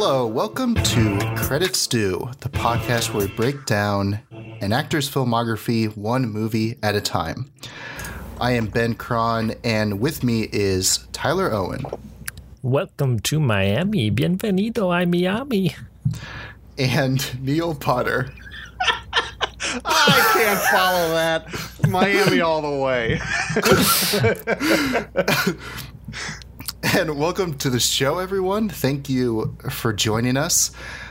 Hello, welcome to Credits Due, the podcast where we break down an actor's filmography one movie at a time. I am Ben Cron, and with me is Tyler Owen. Welcome to Miami. Bienvenido a Miami. And Neil Potter. I can't follow that. Miami all the way. And welcome to the show, everyone. Thank you for joining us.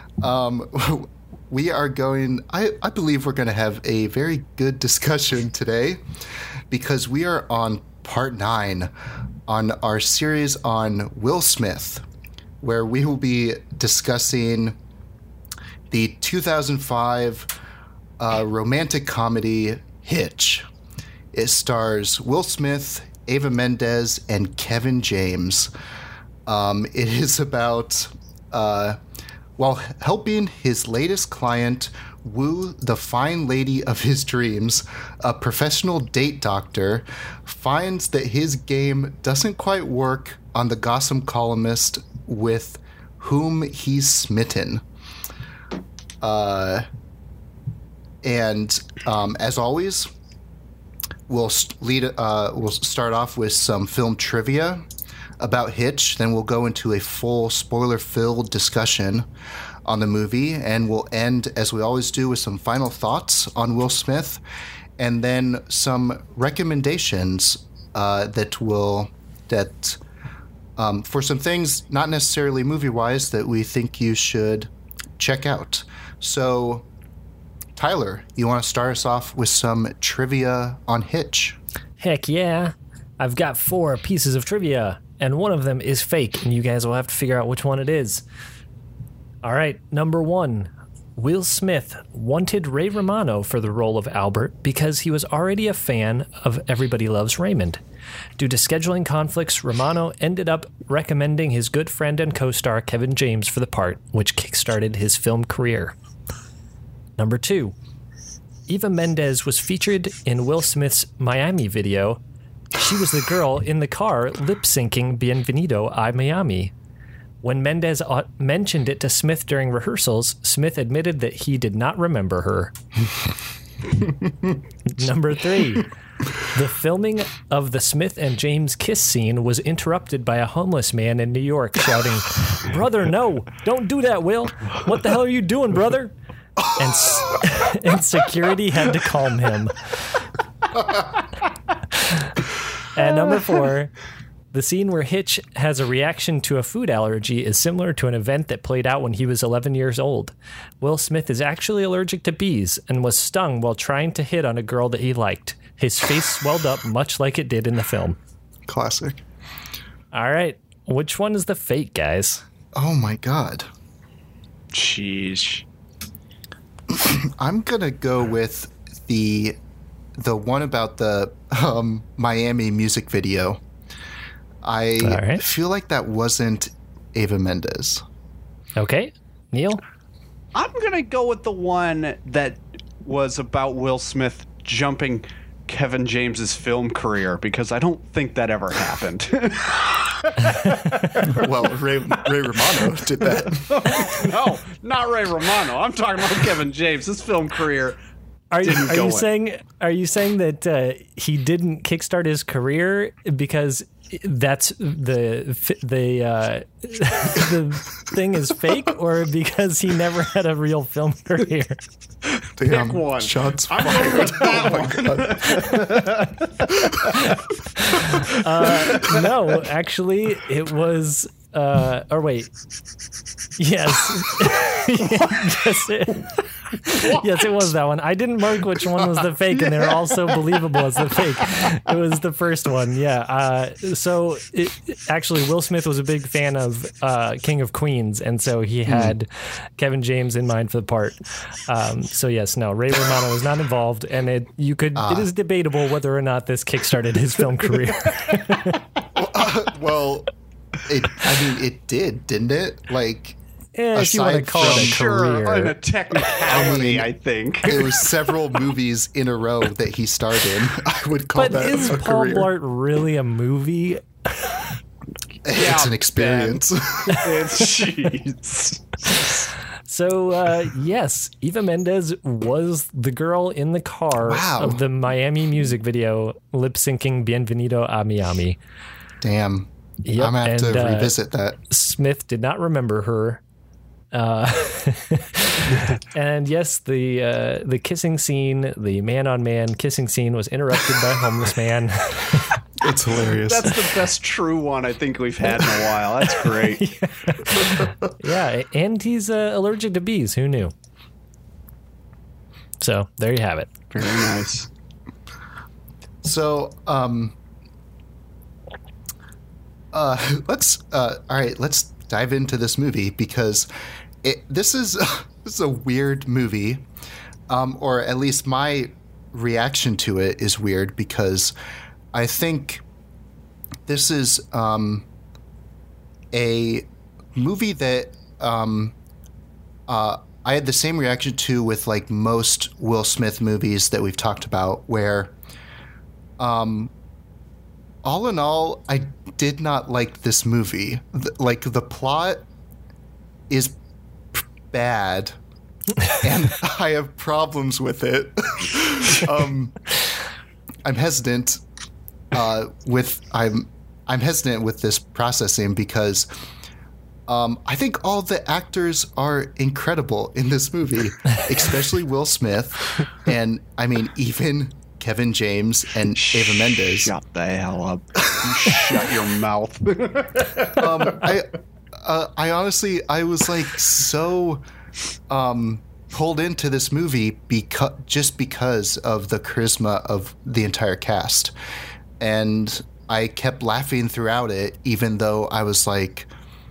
We are going, I believe we're going to have a very good discussion today because we are on part 9 on our series on Will Smith, where we will be discussing the 2005 romantic comedy Hitch. It stars Will Smith, Eva Mendes, and Kevin James. It is about while helping his latest client woo the fine lady of his dreams, a professional date doctor finds that his game doesn't quite work on the gossip columnist with whom he's smitten. And as always, we'll start off with some film trivia about Hitch. Then we'll go into a full spoiler-filled discussion on the movie, and we'll end, as we always do, with some final thoughts on Will Smith, and then some recommendations for some things, not necessarily movie-wise, that we think you should check out. So, Tyler, you want to start us off with some trivia on Hitch? Heck yeah. I've got 4 pieces of trivia, and one of them is fake, and you guys will have to figure out which one it is. All right, number 1. Will Smith wanted Ray Romano for the role of Albert because he was already a fan of Everybody Loves Raymond. Due to scheduling conflicts, Romano ended up recommending his good friend and co-star Kevin James for the part, which kickstarted his film career. Number 2. Eva Mendes was featured in Will Smith's Miami video. She was the girl in the car lip-syncing Bienvenido a Miami. When Mendes mentioned it to Smith during rehearsals, Smith admitted that he did not remember her. Number 3. The filming of the Smith and James kiss scene was interrupted by a homeless man in New York shouting, "Brother, no, don't do that, Will. What the hell are you doing, brother?" And security had to calm him. And number 4, the scene where Hitch has a reaction to a food allergy is similar to an event that played out when he was 11 years old. Will Smith is actually allergic to bees and was stung while trying to hit on a girl that he liked. His face swelled up much like it did in the film. Classic. All right, which one is the fake, guys? Oh my God. Sheesh. I'm gonna go with the one about the Miami music video. I feel like that wasn't Eva Mendes. Okay, Neil? I'm going to go with the one that was about Will Smith jumping Kevin James's film career, because I don't think that ever happened. Well, Ray Romano did that. No, not Ray Romano. I'm talking about Kevin James. His film career Are you saying that he didn't kickstart his career because that's the thing is fake, or because he never had a real film career? Damn, Pick one. Shots I'm fired. going with that one. No, actually, it was. Or wait. Yes. Yes, it was that one. I didn't mark which one was the fake, and they were all so believable as the fake. It was the first one, yeah. Actually, Will Smith was a big fan of King of Queens, and so he had Kevin James in mind for the part. So yes, no, Ray Romano was not involved, and it is debatable whether or not this kickstarted his film career. Well, it did, didn't it? Like, if you want to call it a career. Sure, in a technicality, I think. There were several movies in a row that he starred in. I would call that is a Paul career. Blart really a movie? It's an experience. It's jeez. So, yes, Eva Mendes was the girl in the car of the Miami music video, lip-syncing Bienvenido a Miami. Damn. Yep. I'm going to have to revisit that. Smith did not remember her. And yes, the kissing scene, the man-on-man kissing scene was interrupted by a homeless man. It's hilarious. That's the best true one I think we've had in a while. That's great. Yeah, and he's allergic to bees. Who knew? So there you have it. Very nice. So, let's dive into this movie because this is a weird movie, or at least my reaction to it is weird because I think this is a movie that I had the same reaction to with like most Will Smith movies that we've talked about, where all in all, I did not like this movie. The plot is bad, and I have problems with it. I'm hesitant I'm hesitant with this processing because I think all the actors are incredible in this movie, especially Will Smith, and I mean even Kevin James and Eva Mendes. Shut the hell up! You shut your mouth. I honestly, I was like so pulled into this movie because of the charisma of the entire cast, and I kept laughing throughout it, even though I was like,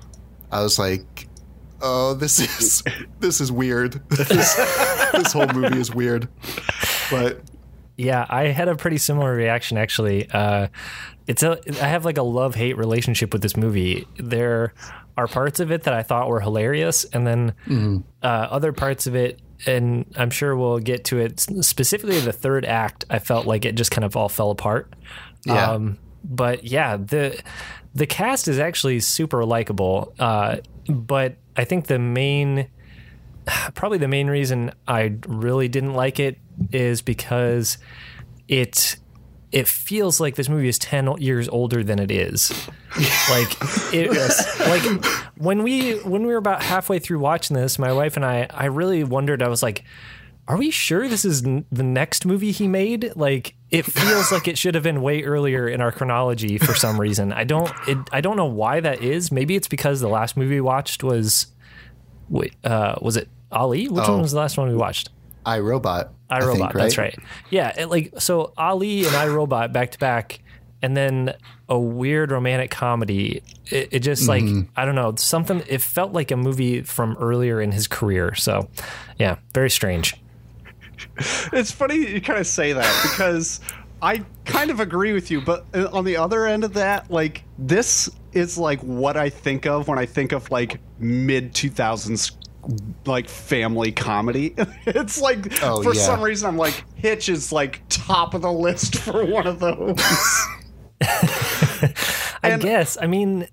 oh, this is weird. This whole movie is weird, but. Yeah, I had a pretty similar reaction actually. I have like a love-hate relationship with this movie. There are parts of it that I thought were hilarious, and then other parts of it, and I'm sure we'll get to it, specifically the third act, I felt like it just kind of all fell apart. Yeah. But yeah, the cast is actually super likable, but I think probably the main reason I really didn't like it is because it feels like this movie is 10 years older than it is. Like when we were about halfway through watching this, my wife and I really wondered, I was like, are we sure this is the next movie he made? Like, it feels like it should have been way earlier in our chronology for some reason. I don't know why that is. Maybe it's because the last movie we watched was it Ali? Which one was the last one we watched? iRobot. iRobot, think, right? That's right. Yeah, so Ali and iRobot back to back, and then a weird romantic comedy. It just like, I don't know, something. It felt like a movie from earlier in his career. So, yeah, very strange. It's funny you kind of say that because I kind of agree with you, but on the other end of that, like, this is like what I think of when I think of like mid 2000s like family comedy. It's like some reason I'm like, Hitch is like top of the list for one of those. I guess. I mean,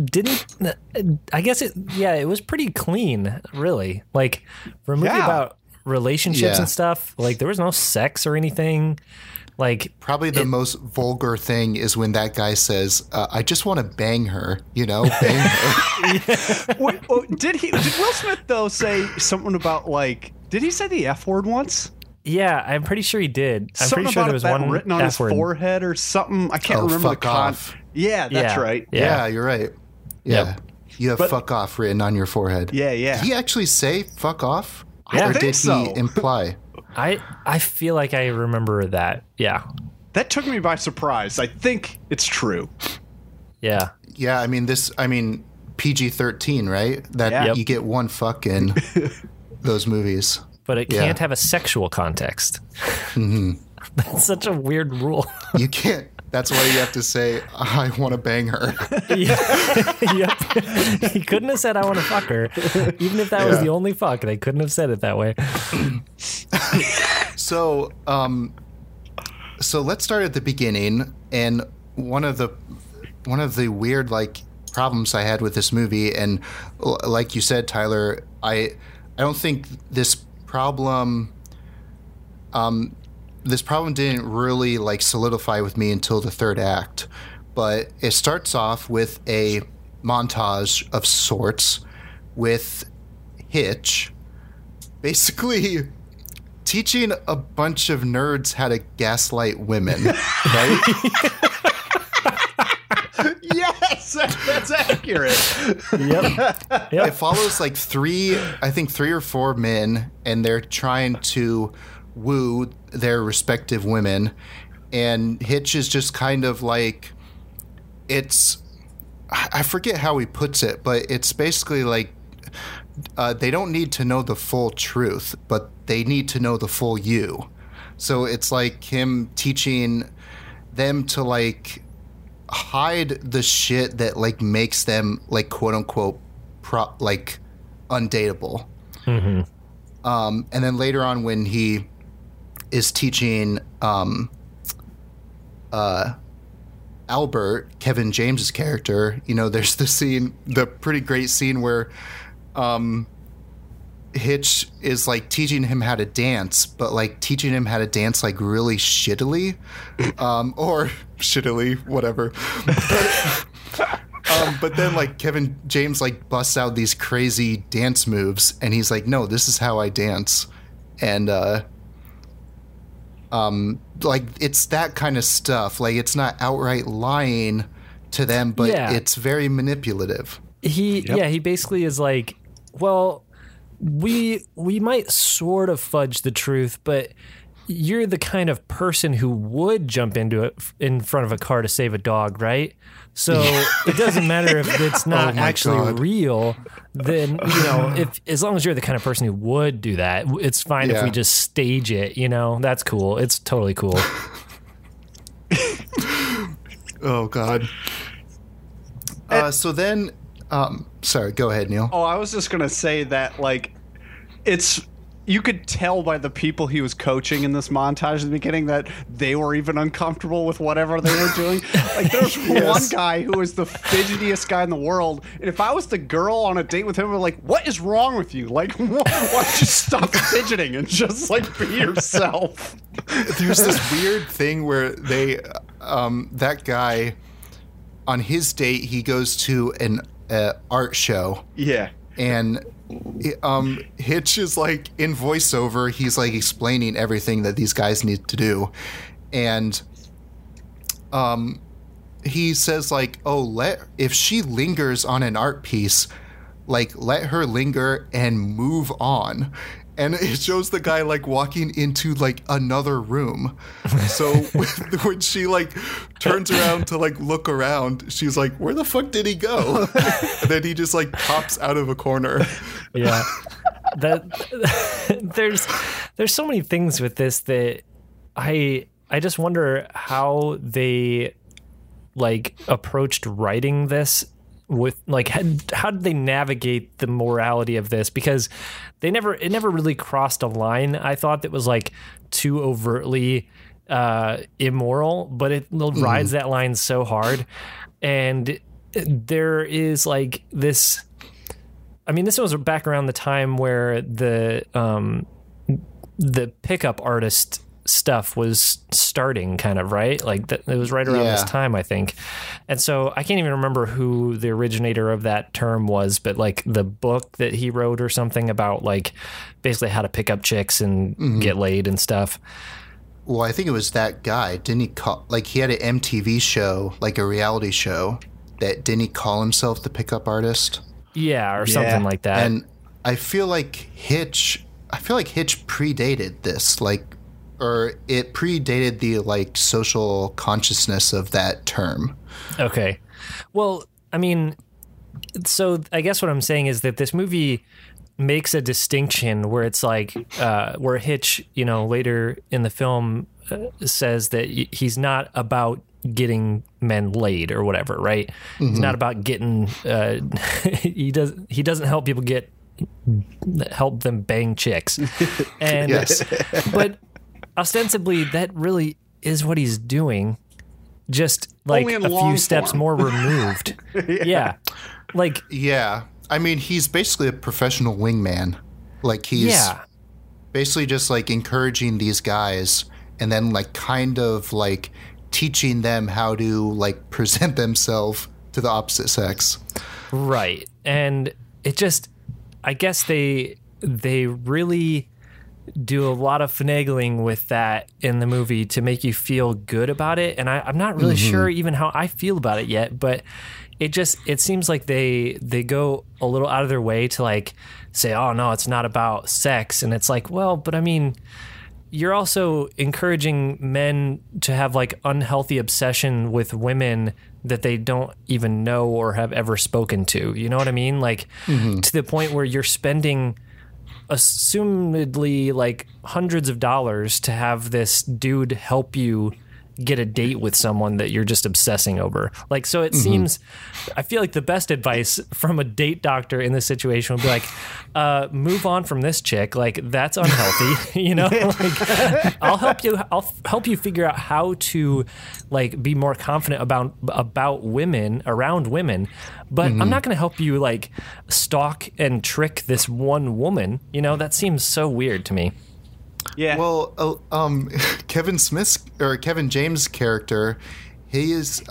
it was pretty clean, really. Like, for a movie about relationships and stuff, like, there was no sex or anything. Like, probably the most vulgar thing is when that guy says, I just want to bang her, bang her. Did Will Smith, though, say something about, like, did he say the F word once? Yeah, I'm pretty sure he did. I'm something pretty sure there was one written on his forehead or something. I can't remember fuck the off. Yeah, that's right. Yeah, you're right. Yeah. Yep. You have fuck off written on your forehead. Yeah. Did he actually say fuck off? Yeah. Or did he imply? I feel like I remember that. Yeah. That took me by surprise. I think it's true. Yeah. Yeah, I mean PG-13, right? That you get one fuck in those movies. But it can't have a sexual context. Mm-hmm. That's such a weird rule. You can't. That's why you have to say, I want to bang her. Yep. He couldn't have said, I want to fuck her. Even if that was the only fuck, they couldn't have said it that way. So let's start at the beginning. And one of the weird, like, problems I had with this movie, and like you said, Tyler, I don't think this problem didn't really like solidify with me until the third act. But it starts off with a montage of sorts with Hitch basically teaching a bunch of nerds how to gaslight women, right? Yes, that's accurate. Yep. It follows like three or four men, and they're trying to woo their respective women. And Hitch is just kind of like, I forget how he puts it, but it's basically like they don't need to know the full truth, but they need to know the full you. So it's like him teaching them to like hide the shit that like makes them like quote unquote like undateable. Mm-hmm. And then later on when he is teaching Albert, Kevin James's character, you know, there's the pretty great scene where Hitch is like teaching him how to dance, but like teaching him how to dance like really shittily, or shittily, whatever. But then like Kevin James like busts out these crazy dance moves, and he's like, "No, this is how I dance," and like it's that kind of stuff. Like it's not outright lying to them, but it's very manipulative. He basically is like, well, we might sort of fudge the truth, but you're the kind of person who would jump into it in front of a car to save a dog, right? So it doesn't matter if it's not actually real. Then, you know, as long as you're the kind of person who would do that, it's fine if we just stage it. You know, that's cool. It's totally cool. Oh God. So then. Sorry, go ahead, Neil. Oh, I was just going to say that, like, you could tell by the people he was coaching in this montage at the beginning that they were even uncomfortable with whatever they were doing. Like, there was one guy who was the fidgetiest guy in the world, and if I was the girl on a date with him, I'd be like, what is wrong with you? Like, why don't you stop fidgeting and just, like, be yourself? There's this weird thing where that guy, on his date, he goes to an art show. Yeah. And Hitch is like in voiceover, he's like explaining everything that these guys need to do. And he says like, oh, if she lingers on an art piece, like let her linger and move on. And it shows the guy like walking into like another room. So when she like turns around to like look around, she's like, where the fuck did he go? And then he just like pops out of a corner. Yeah. There's so many things with this that I just wonder how they like approached writing this. With like, how did they navigate the morality of this? Because it never really crossed a line. I thought that was like too overtly immoral, but it rides that line so hard. And there is like this. I mean, this was back around the time where the pickup artist stuff was starting, kind of, right? Like it was right around this time, I think. And so I can't even remember who the originator of that term was, but like the book that he wrote or something about like basically how to pick up chicks and get laid and stuff. Well, I think it was that guy. Didn't he he had an MTV show, like a reality show, didn't he call himself the pickup artist? Yeah, or something like that. And I feel like Hitch predated this, or it predated the like social consciousness of that term. Okay. Well, I mean, so I guess what I'm saying is that this movie makes a distinction where it's like, where Hitch, you know, later in the film says that he's not about getting men laid or whatever, right? Mm-hmm. He's not about getting, he doesn't help people help them bang chicks. And, but ostensibly that really is what he's doing. just like Only in a few long steps form. more removed. Yeah. Like, Yeah. I mean, he's basically a professional wingman. Like, he's basically just like encouraging these guys and then like kind of like teaching them how to like present themselves to the opposite sex. right. And it just, I guess they really do a lot of finagling with that in the movie to make you feel good about it. And I'm not really sure even how I feel about it yet, but it seems like they go a little out of their way to like say, oh no, it's not about sex. And it's like, well, but I mean, you're also encouraging men to have like unhealthy obsession with women that they don't even know or have ever spoken to. You know what I mean? Like to the point where you're spending assumedly like hundreds of dollars to have this dude help you get a date with someone that you're just obsessing over. Like, so it seems, I feel like the best advice from a date doctor in this situation would be like, move on from this chick. Like, that's unhealthy, you know, like I'll help you figure out how to like be more confident about women, around women, but I'm not going to help you like stalk and trick this one woman. You know, that seems so weird to me. Yeah. Well, Kevin James' character, his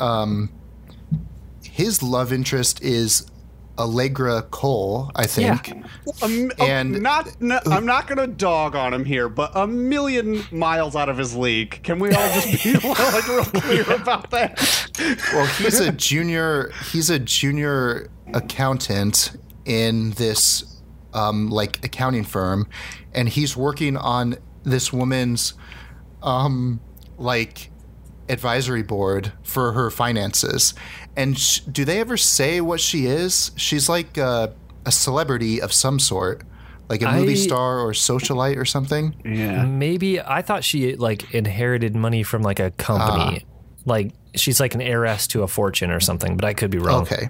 love interest is Allegra Cole, I think. Yeah. And I'm not going to dog on him here, but a million miles out of his league. Can we all just be like real clear about that? well, he's a junior accountant in this like accounting firm, and he's working on this woman's like advisory board for her finances. And do they ever say what she is? She's like a celebrity of some sort, like a movie star or socialite or something. Yeah. Maybe I thought she like inherited money from like a company. Like she's like an heiress to a fortune or something, but I could be wrong. Okay.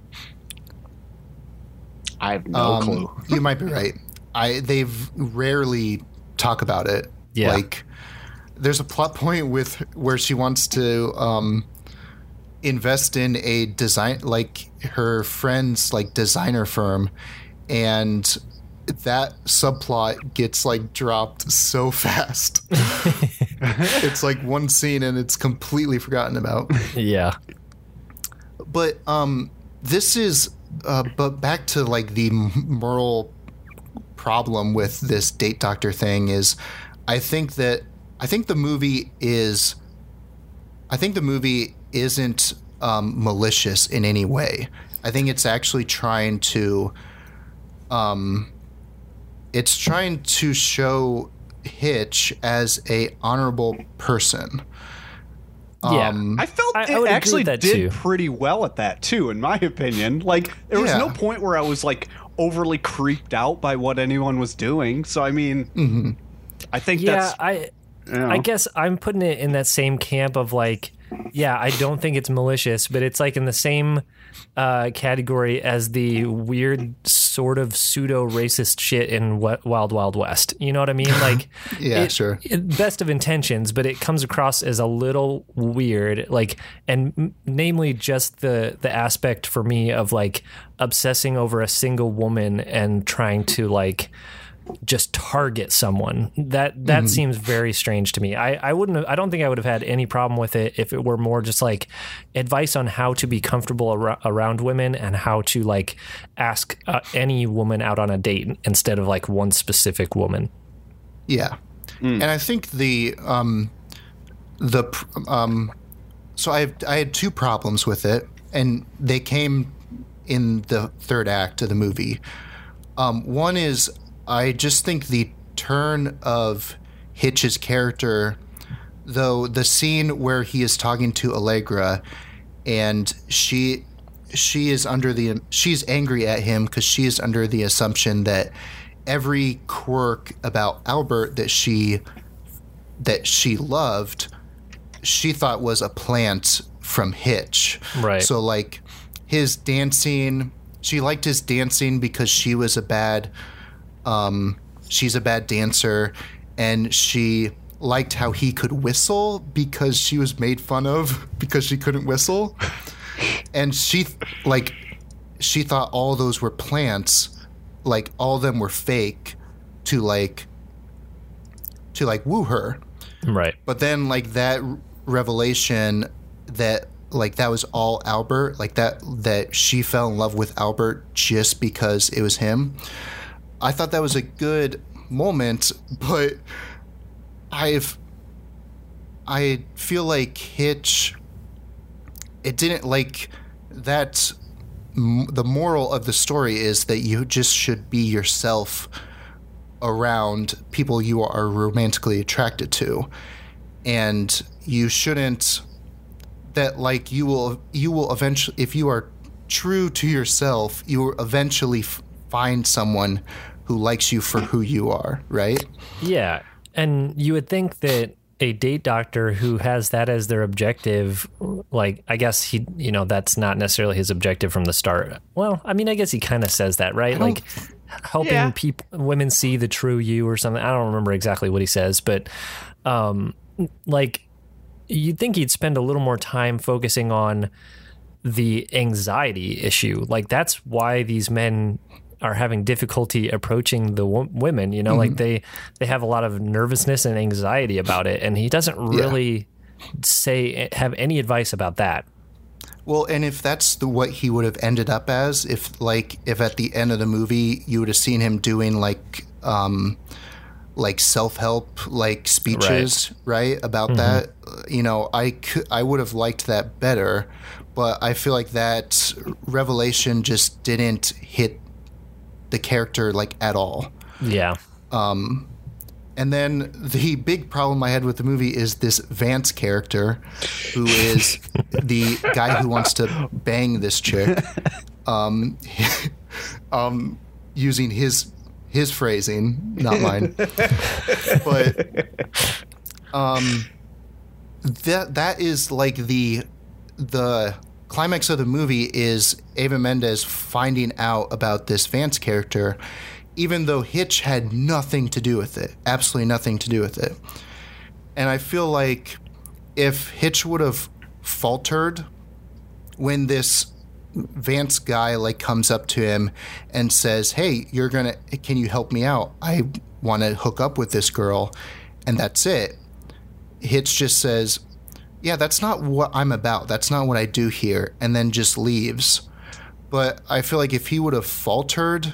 I have no clue. You might be right. They've rarely talk about it. Yeah. Like there's a plot point with where she wants to invest in a design, like her friend's like designer firm, and that subplot gets like dropped so fast. It's like one scene and it's completely forgotten about. Yeah. But this is but back to like the moral problem with this date doctor thing is I think the movie isn't malicious in any way. I think it's actually trying to show Hitch as a honorable person. Yeah. I felt I it would actually agree with that did too. pretty well at that too, in my opinion. Like there was no point where I was like overly creeped out by what anyone was doing. So I mean, I think that's. I guess I'm putting it in that same camp of like, yeah, I don't think it's malicious, but it's like in the same category as the weird sort of pseudo racist shit in Wild Wild West. You know what I mean? Like, sure. Best of intentions, but it comes across as a little weird. Like, and namely just the aspect for me of like obsessing over a single woman and trying to like just target someone. That seems very strange to me. I don't think I would have had any problem with it if it were more just like advice on how to be comfortable around women and how to like ask any woman out on a date instead of like one specific woman. Yeah. And I think so I had two problems with it, and they came in the third act of the movie. One is I just think the turn of Hitch's character, though the scene where he is talking to Allegra and she is she's angry at him because she is under the assumption that every quirk about Albert that she loved, she thought was a plant from Hitch. Right. So like his dancing, she liked his dancing because she was she's a bad dancer, and she liked how he could whistle because she was made fun of because she couldn't whistle. And she thought all those were plants, like all of them were fake to woo her. Right. But then like that revelation that like that was all Albert, like that she fell in love with Albert just because it was him. I thought that was a good moment, but I feel like Hitch, it didn't like that. The moral of the story is that you just should be yourself around people you are romantically attracted to, and you shouldn't. That like you will eventually, if you are true to yourself, you will eventually find someone who likes you for who you are, right? Yeah, and you would think that a date doctor who has that as their objective, like, I guess he, that's not necessarily his objective from the start. Well, I mean, I guess he kind of says that, right? Like helping women see the true you or something. I don't remember exactly what he says, but like you'd think he'd spend a little more time focusing on the anxiety issue. Like that's why these men are having difficulty approaching the women, like they have a lot of nervousness and anxiety about it. And he doesn't really have any advice about that. Well, and if that's what he would have ended up as, if at the end of the movie you would have seen him doing like self-help like speeches, right? About that, I would have liked that better, but I feel like that revelation just didn't hit the character like at all. Yeah. And then the big problem I had with the movie is this Vance character, who is the guy who wants to bang this chick, using his phrasing, not mine. But that is like the climax of the movie is Eva Mendes finding out about this Vance character, even though Hitch had nothing to do with it, absolutely nothing to do with it. And I feel like if Hitch would have faltered when this Vance guy like comes up to him and says, "Hey, can you help me out? I want to hook up with this girl," and that's it. Hitch just says, "Yeah, that's not what I'm about. That's not what I do here," and then just leaves. But I feel like if he would have faltered,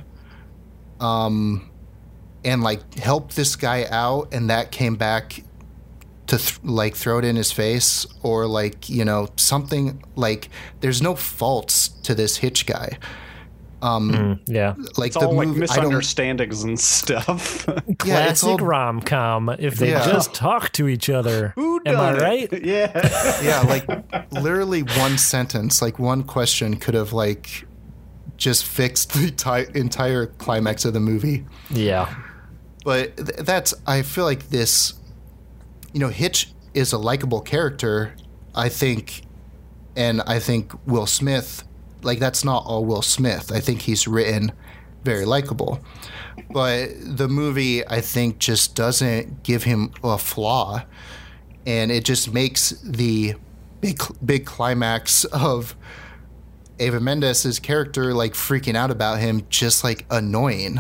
and like helped this guy out, and that came back to throw it in his face, or like something, like there's no faults to this Hitch guy. Yeah, like it's all like misunderstandings and stuff. Classic rom-com. If they just talk to each other. Am I right? Yeah. Yeah, like literally one sentence, like one question could have like just fixed the entire climax of the movie. Yeah. But I feel like this, Hitch is a likable character, I think, and I think Will Smith, like that's not all Will Smith. I think he's written very likable. But the movie, I think, just doesn't give him a flaw, and it just makes the big climax of Eva Mendes' character like freaking out about him just like annoying.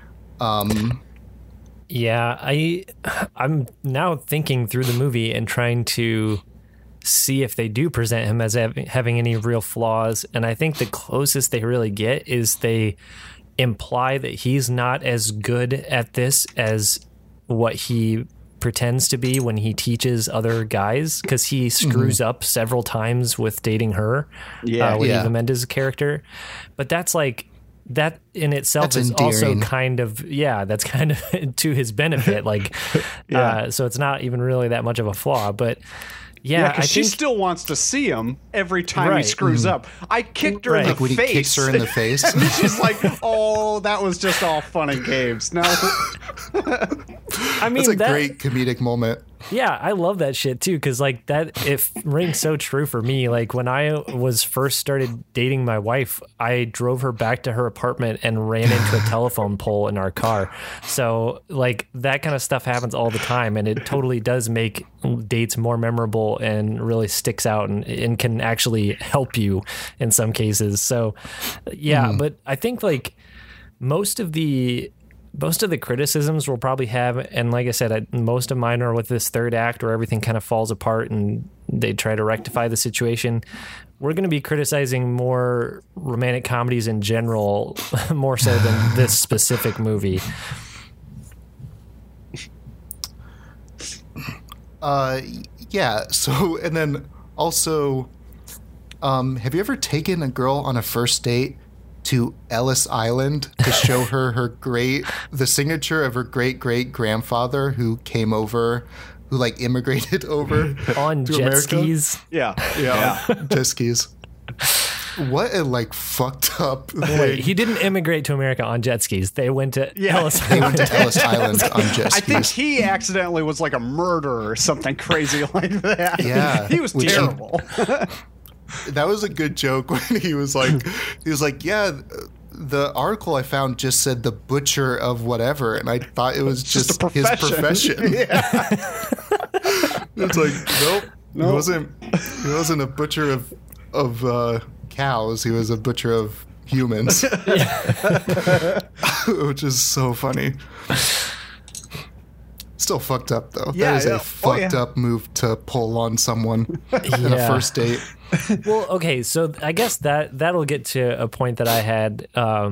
Yeah, I'm now thinking through the movie and trying to see if they do present him as having any real flaws, and I think the closest they really get is they imply that he's not as good at this as what he pretends to be when he teaches other guys, because he screws up several times with dating her, with Eva Mendes' character. But that's like, that in itself is also kind of, that's kind of to his benefit. Like, so it's not even really that much of a flaw, but I think she still wants to see him every time he screws up. I kicked her in the when face. He kicks her in the face. And she's like, "Oh, that was just all fun and games." No, I mean, that's a great comedic moment. Yeah, I love that shit too, because like that it rings so true for me. Like when I was first started dating my wife, I drove her back to her apartment and ran into a telephone pole in our car. So like that kind of stuff happens all the time, and it totally does make dates more memorable and really sticks out and can actually help you in some cases. So yeah, but I think like most of the criticisms we'll probably have, and like I said, most of mine are with this third act where everything kind of falls apart and they try to rectify the situation. We're going to be criticizing more romantic comedies in general, more so than this specific movie. Yeah. So, and then also, have you ever taken a girl on a first date to Ellis Island to show her the signature of her great-great-grandfather who came over, who like immigrated over on to jet America? skis? Yeah. Jet skis. What a like fucked up thing. Wait, he didn't immigrate to America on jet skis. They went to Ellis They went to Ellis Island on jet skis. I think he accidentally was like a murderer or something crazy like that. Yeah. He was terrible. That was a good joke when he was like, yeah, the article I found just said the butcher of whatever, and I thought it was just a his profession. Yeah. It's like, nope. He wasn't a butcher of cows. He was a butcher of humans, which is so funny. Still fucked up though. Yeah, that is a fucked up move to pull on someone in a first date. Well, okay, so I guess that'll get to a point that I had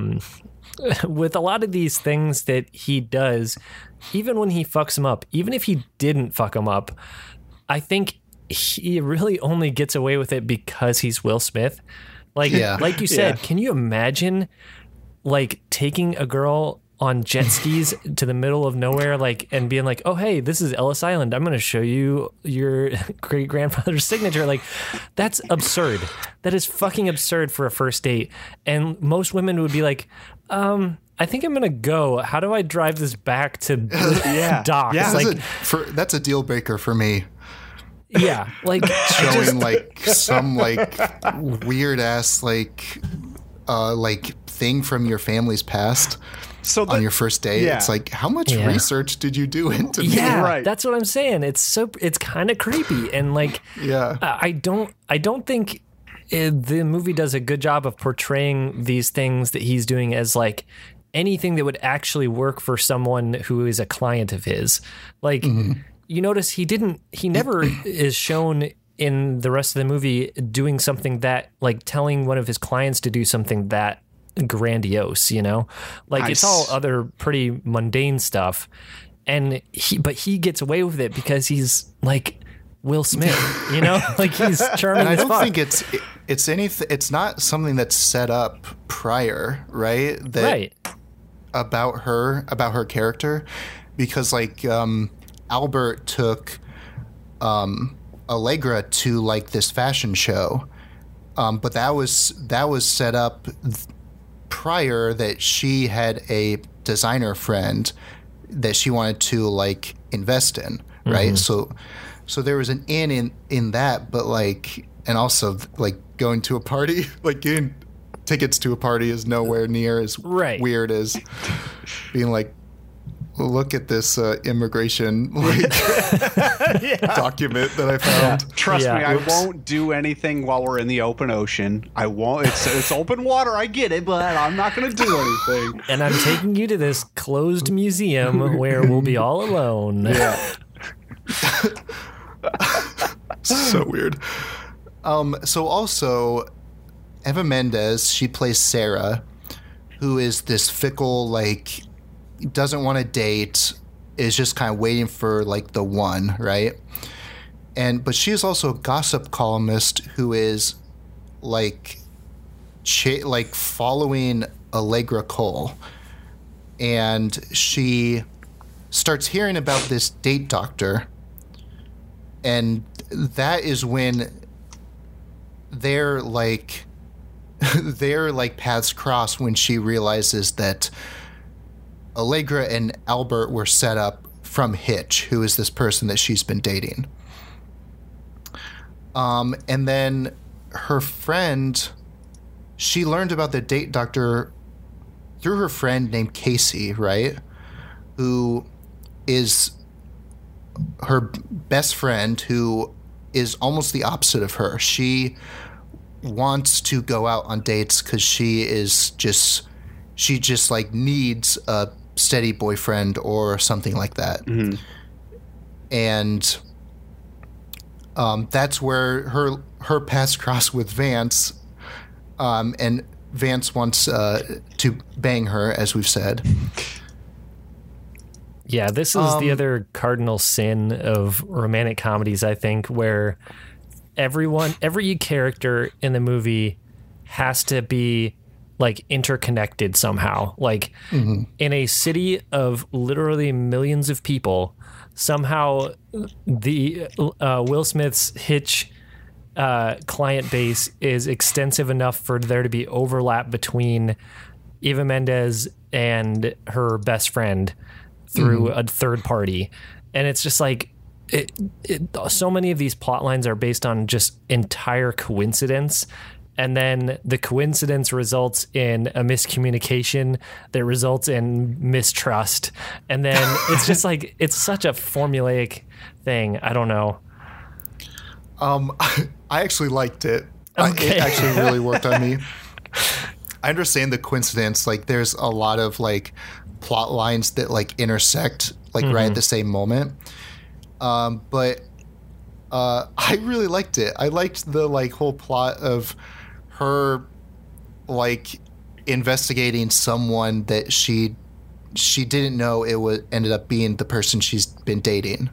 with a lot of these things that he does, even when he fucks him up, even if he didn't fuck him up, I think he really only gets away with it because he's Will Smith. Like you said, can you imagine like taking a girl on jet skis to the middle of nowhere, like, and being like, oh, hey, this is Ellis Island. I'm going to show you your great grandfather's signature. Like, that's absurd. That is fucking absurd for a first date. And most women would be like, I think I'm going to go. How do I drive this back to docks? Yeah. Like, That's a deal breaker for me. Yeah. Like Showing like some like weird ass like thing from your family's past. On your first date, it's like, how much research did you do into me? Yeah, right. That's what I'm saying. It's kind of creepy, and like, I don't think the movie does a good job of portraying these things that he's doing as like anything that would actually work for someone who is a client of his. Like, you notice he never is shown in the rest of the movie doing something that, like, telling one of his clients to do something that grandiose, you know, like Nice. It's all other pretty mundane stuff, and he gets away with it because he's like Will Smith, you know, like he's charming. And I as don't fuck. think it's anything. It's not something that's set up prior, right? Right. About her character, because like Albert took Allegra to like this fashion show, but that was set up prior, that she had a designer friend that she wanted to like invest in, right? So there was an in that, but like, and also like going to a party, like getting tickets to a party is nowhere near as weird as being like, look at this immigration like document that I found. Trust me, I won't do anything while we're in the open ocean. I won't. It's open water. I get it, but I'm not going to do anything. And I'm taking you to this closed museum where we'll be all alone. Yeah. So weird. So also, Eva Mendes, she plays Sarah, who is this fickle, like, doesn't want to date, is just kind of waiting for like the one, right? But she is also a gossip columnist who is like following Allegra Cole, and she starts hearing about this date doctor, and that is when their paths cross, when she realizes that Allegra and Albert were set up from Hitch, who is this person that she's been dating. And then her friend, she learned about the date doctor through her friend named Casey, right? Who is her best friend, who is almost the opposite of her. She wants to go out on dates because she just like needs a steady boyfriend or something like that. Mm-hmm. And that's where her paths cross with Vance, and Vance wants to bang her, as we've said. Yeah, this is the other cardinal sin of romantic comedies, I think, where every character in the movie has to be like interconnected somehow. Like in a city of literally millions of people, somehow the Will Smith's Hitch client base is extensive enough for there to be overlap between Eva Mendes and her best friend through a third party. And it's just like so many of these plot lines are based on just entire coincidence, and then the coincidence results in a miscommunication that results in mistrust, and then it's just like it's such a formulaic thing. I don't know. I actually liked it. Okay. It actually really worked on me. I understand the coincidence. Like, there's a lot of like plot lines that like intersect like right at the same moment. But I really liked it. I liked the like whole plot of her like investigating someone that she didn't know it was ended up being the person she's been dating.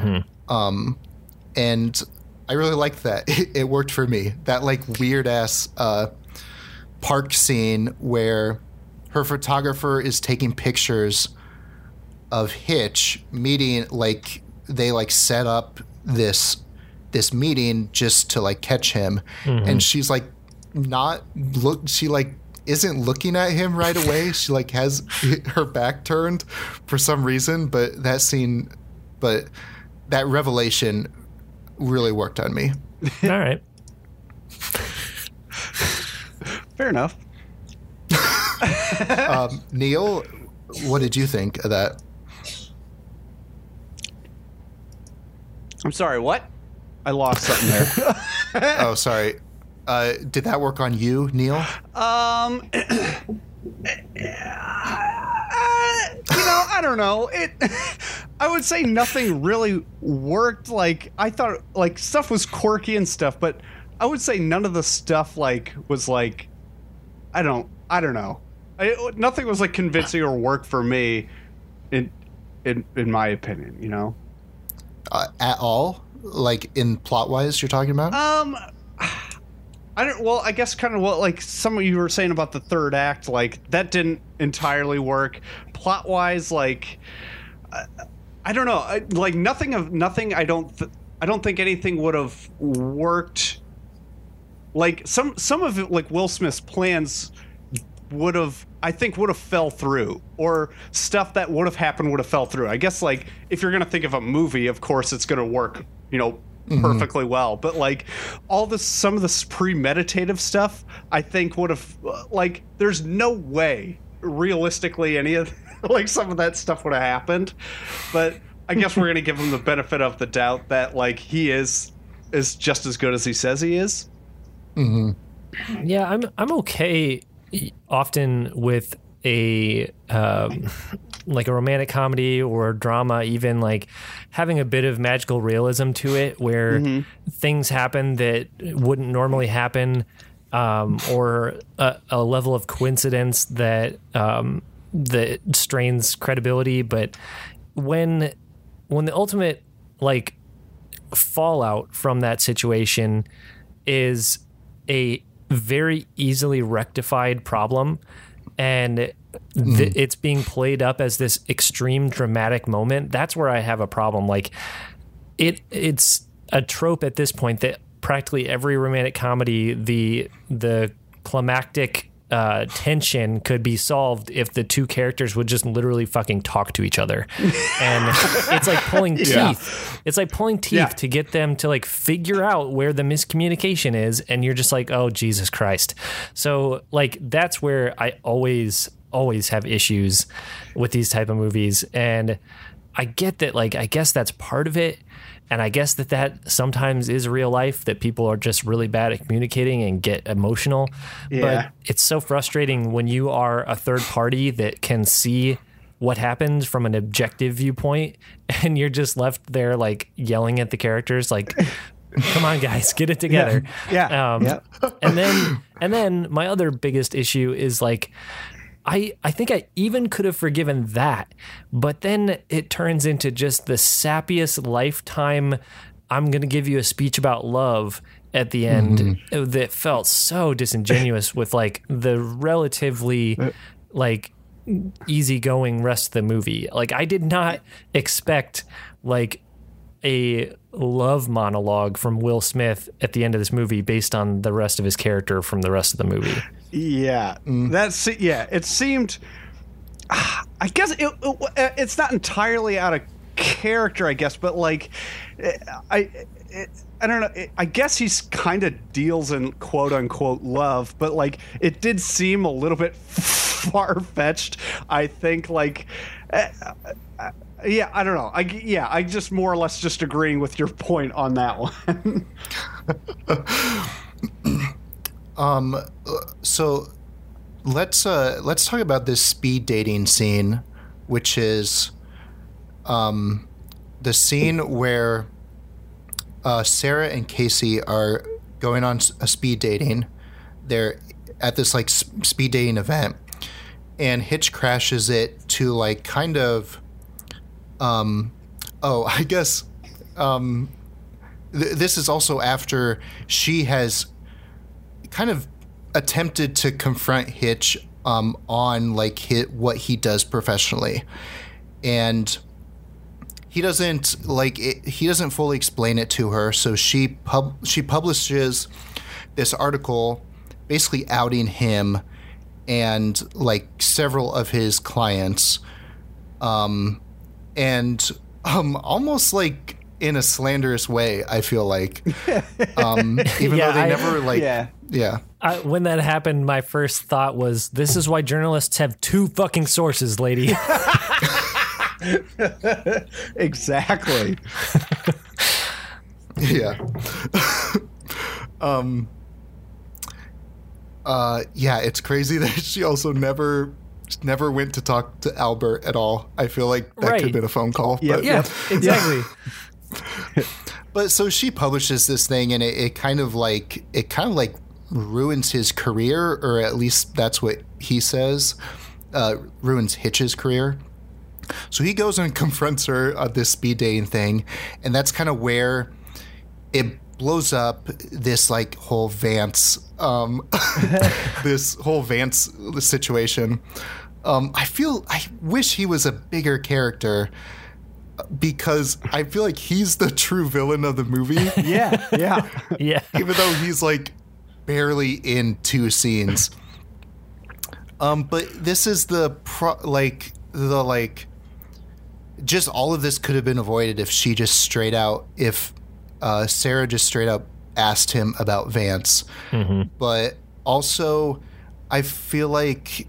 And I really liked that. It worked for me. That like weird ass park scene where her photographer is taking pictures of Hitch meeting, like they like set up this meeting just to like catch him, and she's like she like isn't looking at him right away. She like has her back turned for some reason, but that revelation really worked on me. All right. Fair enough. Neil, what did you think of that? I'm sorry, what? I lost something there. Oh, sorry. Did that work on you, Neil? I don't know. I would say nothing really worked. Like, I thought like stuff was quirky and stuff, but I would say none of the stuff like was like, I don't know. Nothing was like convincing or worked for me in my opinion, you know? At all? Like in plot wise you're talking about? I guess kind of what like some of you were saying about the third act, like that didn't entirely work. Plot wise, like I don't know, like nothing. I don't think anything would have worked. Like some of it, like Will Smith's plans would have fell through, or stuff that would have happened would have fell through. I guess like if you're gonna think of a movie, of course it's gonna work, perfectly well. But like some of this premeditative stuff, I think would have like there's no way realistically any of like some of that stuff would have happened. But I guess we're gonna give him the benefit of the doubt that like he is just as good as he says he is. Yeah, I'm okay often with a like a romantic comedy or drama, even like having a bit of magical realism to it, where things happen that wouldn't normally happen, or a level of coincidence that that strains credibility. But when the ultimate like fallout from that situation is a very easily rectified problem, and it's being played up as this extreme dramatic moment, that's where I have a problem. Like it's a trope at this point that practically every romantic comedy, the climactic tension could be solved if the two characters would just literally fucking talk to each other. And it's like pulling teeth. It's like pulling teeth to get them to like figure out where the miscommunication is. And you're just like, oh, Jesus Christ. So like, that's where I always have issues with these type of movies. And I get that, like, I guess that's part of it. And I guess that sometimes is real life, that people are just really bad at communicating and get emotional. Yeah. But it's so frustrating when you are a third party that can see what happens from an objective viewpoint, and you're just left there like yelling at the characters like, come on, guys, get it together. Yeah. And then my other biggest issue is like, I think I even could have forgiven that, but then it turns into just the sappiest lifetime, I'm going to give you a speech about love at the end that felt so disingenuous with like the relatively like easygoing rest of the movie. Like I did not expect like a love monologue from Will Smith at the end of this movie based on the rest of his character from the rest of the movie. Yeah, it seemed. I guess it's not entirely out of character, I guess, but like, I don't know. I guess he's kind of deals in quote unquote love, but like it did seem a little bit far fetched. I think like. Yeah, I don't know. I just more or less just agreeing with your point on that one. So let's talk about this speed dating scene, which is the scene where Sarah and Casey are going on a speed dating. They're at this like speed dating event, and Hitch crashes it to like kind of I guess this is also after she has kind of attempted to confront Hitch on like what he does professionally, and he doesn't fully explain it to her, so she publishes this article basically outing him and like several of his clients, and almost like in a slanderous way, I feel like, even though they never like, when that happened, my first thought was, this is why journalists have two fucking sources, lady. Exactly. Yeah. It's crazy that she also never went to talk to Albert at all. I feel like that could have been a phone call. Yeah, exactly. But so she publishes this thing, and it kind of like ruins his career, or at least that's what he says. Ruins Hitch's career. So he goes and confronts her at this speed dating thing, and that's kind of where it blows up this like whole Vance situation. I wish he was a bigger character, because I feel like he's the true villain of the movie. Yeah. Even though he's like barely in two scenes. But this is just all of this could have been avoided if Sarah just straight up asked him about Vance. Mm-hmm. But also, I feel like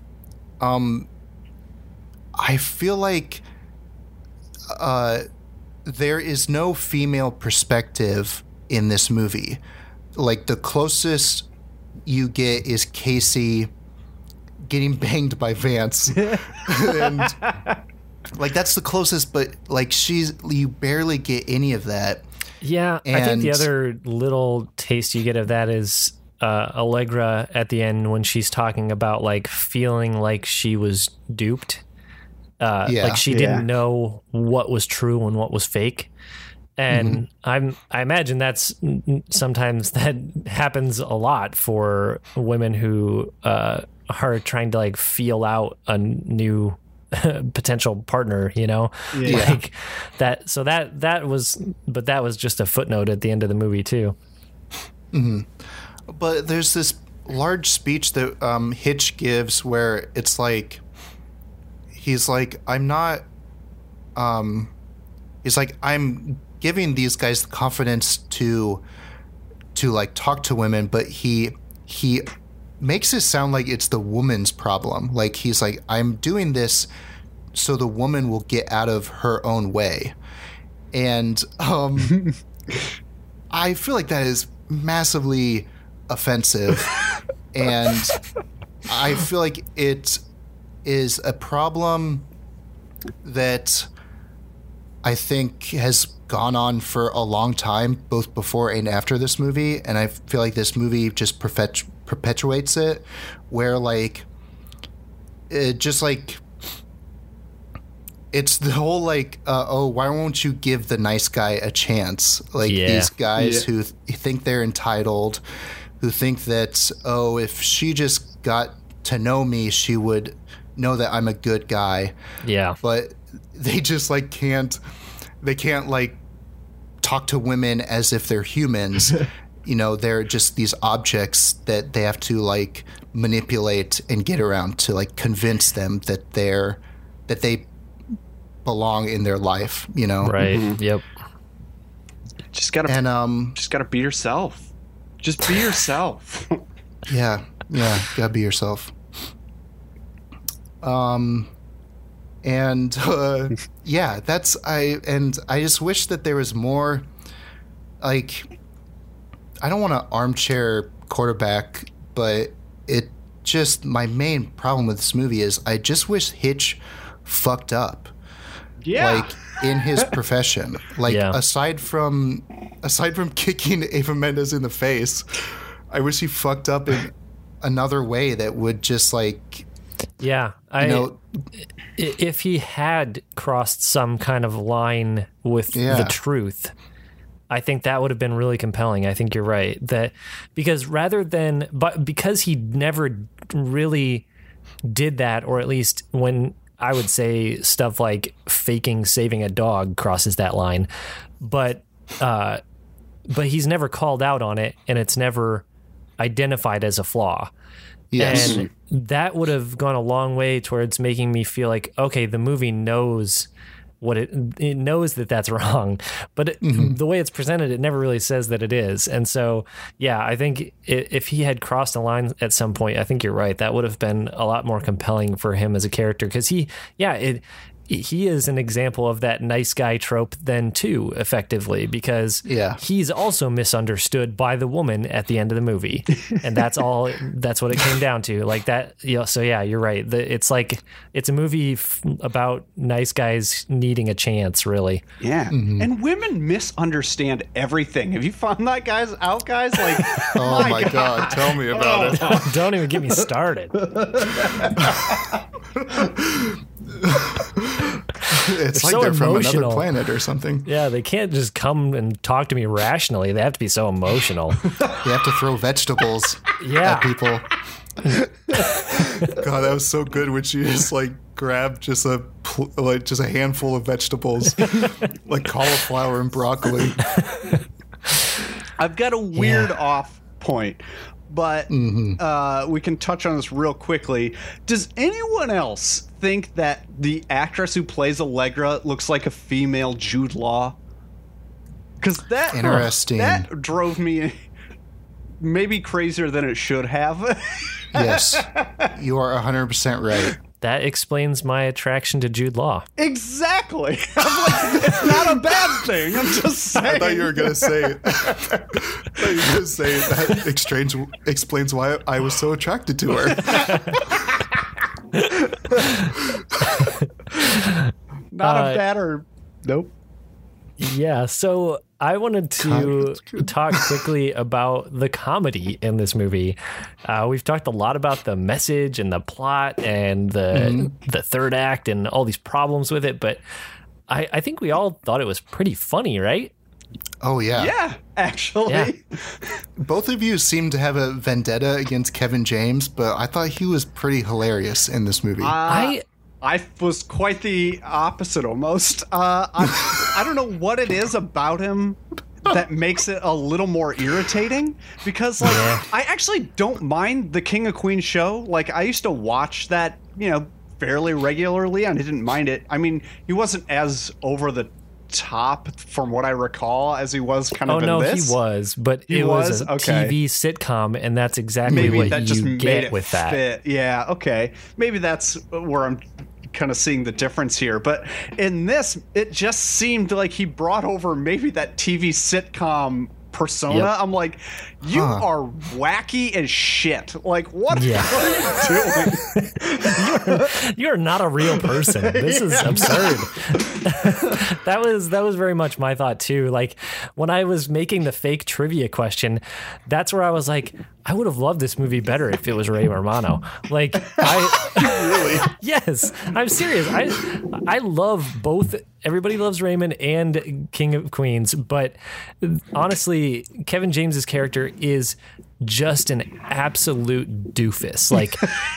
there is no female perspective in this movie. Like, the closest you get is Casey getting banged by Vance. And like, that's the closest, but like, you barely get any of that. Yeah, I think the other little taste you get of that is Allegra at the end, when she's talking about like feeling like she was duped. Like she didn't know what was true and what was fake. And I imagine that's sometimes that happens a lot for women who are trying to like feel out a new potential partner, you know, like that. So that was just a footnote at the end of the movie too. But there's this large speech that Hitch gives where it's like, he's like, I'm giving these guys the confidence to like talk to women, but he makes it sound like it's the woman's problem. Like he's like, I'm doing this so the woman will get out of her own way. And I feel like that is massively offensive. And I feel like it is a problem that I think has gone on for a long time, both before and after this movie. And I feel like this movie just perpetuates it, where like, it just like, it's the whole like, why won't you give the nice guy a chance? Like these guys who think they're entitled, who think that, if she just got to know me, she would know that I'm a good guy. Yeah. But they just like can't like talk to women as if they're humans. You know, they're just these objects that they have to like manipulate and get around to like convince them that they belong in their life, you know? Right. Mm-hmm. Yep. Just gotta be yourself. Just be yourself. Yeah. Gotta be yourself. I just wish that there was more, like, I don't want to armchair quarterback, but my main problem with this movie is I just wish Hitch fucked up. Yeah. Like in his profession. Like aside from kicking Eva Mendes in the face, I wish he fucked up in another way that would just like, if he had crossed some kind of line with the truth, I think that would have been really compelling. I think you're right. That because because he never really did that, or at least when I would say stuff like faking saving a dog crosses that line, but he's never called out on it, and it's never identified as a flaw. Yes. And that would have gone a long way towards making me feel like, okay, the movie knows what it knows that that's wrong, but the way it's presented, it never really says that it is. And so, I think if he had crossed a line at some point, I think you're right. That would have been a lot more compelling for him as a character. Cause he is an example of that nice guy trope then too, effectively, because he's also misunderstood by the woman at the end of the movie. And that's what it came down to, like that. So you're right. It's like, it's a movie about nice guys needing a chance, really. Yeah. Mm-hmm. And women misunderstand everything. Have you found that guys? Like, oh my God. Tell me about it. Don't even get me started. It's like so they're from another planet or something. Yeah, they can't just come and talk to me rationally. They have to be so emotional. You have to throw vegetables at people. God, that was so good when she just like grabbed just a handful of vegetables, like cauliflower and broccoli. I've got a weird off point, but we can touch on this real quickly. Does anyone else think that the actress who plays Allegra looks like a female Jude Law? Because that drove me maybe crazier than it should have. Yes, you are 100% right. That explains my attraction to Jude Law. Exactly. I'm like, it's not a bad thing. I'm just saying. I thought you were going to say it. That explains why I was so attracted to her. Not a bad or... Nope. Yeah, so I wanted to talk quickly about the comedy in this movie. We've talked a lot about the message and the plot and the third act and all these problems with it, but I think we all thought it was pretty funny, right? Oh, yeah. Yeah, actually. Yeah. Both of you seem to have a vendetta against Kevin James, but I thought he was pretty hilarious in this movie. I was quite the opposite almost. I don't know what it is about him that makes it a little more irritating because like I actually don't mind the King of Queens show. Like I used to watch that, fairly regularly and I didn't mind it. I mean, he wasn't as over the top from what I recall as he was kind of in this. He was, but it was a TV sitcom, and that's exactly what that just you made get it with that. Fit. Yeah, okay. Maybe that's where I'm kind of seeing the difference here. But in this, it just seemed like he brought over maybe that TV sitcom persona. Yep. I'm like, you are wacky as shit. Like, what are you doing? You're not a real person. This is absurd. That was very much my thought too. Like when I was making the fake trivia question, that's where I was like, I would have loved this movie better if it was Ray Romano. Like really? Yes, I'm serious. I love both Everybody Loves Raymond and King of Queens, but honestly, Kevin James's character is just an absolute doofus. Like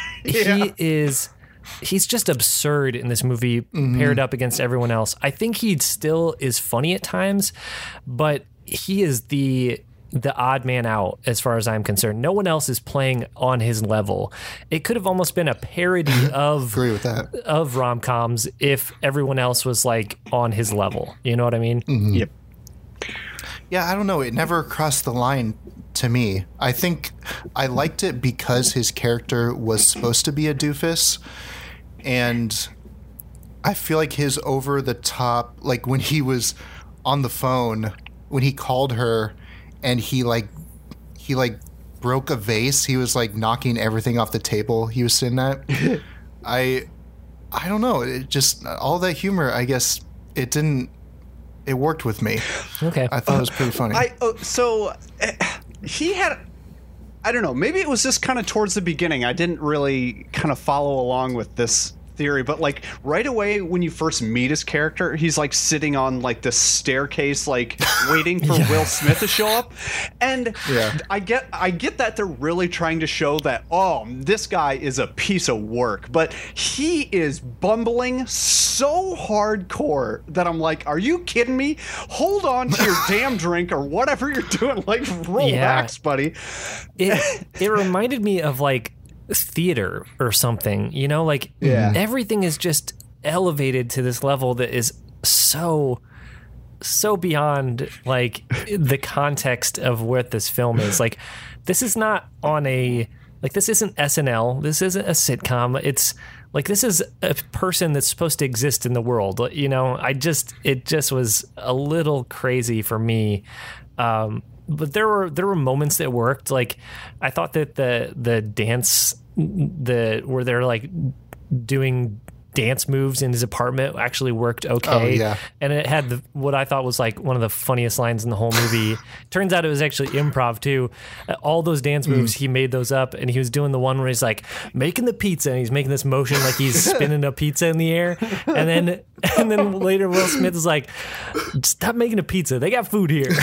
he's just absurd in this movie paired up against everyone else. I think he still is funny at times, but he is the odd man out as far as I'm concerned. No one else is playing on his level. It could have almost been a parody of agree with that. Of rom-coms if everyone else was like on his level. You know what I mean? Mm-hmm. Yep. Yeah, I don't know. It never crossed the line to me. I think I liked it because his character was supposed to be a doofus. And I feel like his over the top, like when he was on the phone, when he called her and he broke a vase, he was like knocking everything off the table he was sitting at. I don't know. It just, all that humor, I guess it worked with me. Okay. I thought it was pretty funny. He had, I don't know, maybe it was just kind of towards the beginning. I didn't really kind of follow along with this theory, but like right away when you first meet his character, he's like sitting on like this staircase, like waiting for Will Smith to show up. And I get that they're really trying to show that, oh, this guy is a piece of work, but he is bumbling so hardcore that I'm like, are you kidding me? Hold on to your damn drink or whatever you're doing. Like, relax, buddy. It reminded me of like theater or something, like everything is just elevated to this level that is so beyond like the context of what this film is. Like this is not this isn't SNL, this isn't a sitcom, it's like this is a person that's supposed to exist in the world. It just was a little crazy for me. But there were moments that worked. Like I thought that the dance, where they're like doing dance moves in his apartment actually worked okay. Oh, yeah. And it had what I thought was like one of the funniest lines in the whole movie. Turns out it was actually improv too. All those dance moves, he made those up, and he was doing the one where he's like making the pizza and he's making this motion like he's spinning a pizza in the air. And then later Will Smith is like, stop making a pizza. They got food here.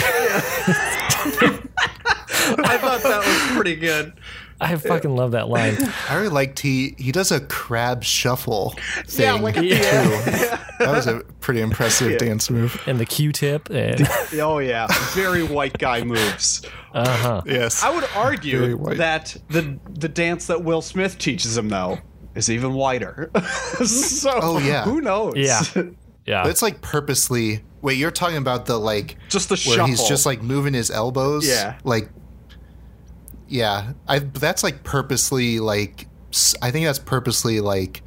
I thought that was pretty good. I fucking love that line. I really liked he does a crab shuffle thing. Yeah, like that was a pretty impressive dance move. And the Q-tip. And oh yeah, very white guy moves. Yes. I would argue that the dance that Will Smith teaches him though is even whiter. So who knows? Yeah. But it's like purposely. Wait, you're talking about the like just the where shuffle. He's just like moving his elbows. Yeah. Like. Yeah, that's like purposely like. I think that's purposely like.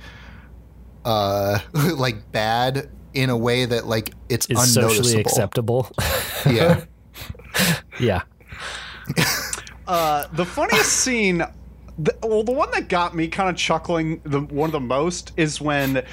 Like bad in a way that like it's unnoticeable. Socially acceptable. Yeah. Yeah. The funniest scene, the one that got me kind of chuckling, one of the most, is when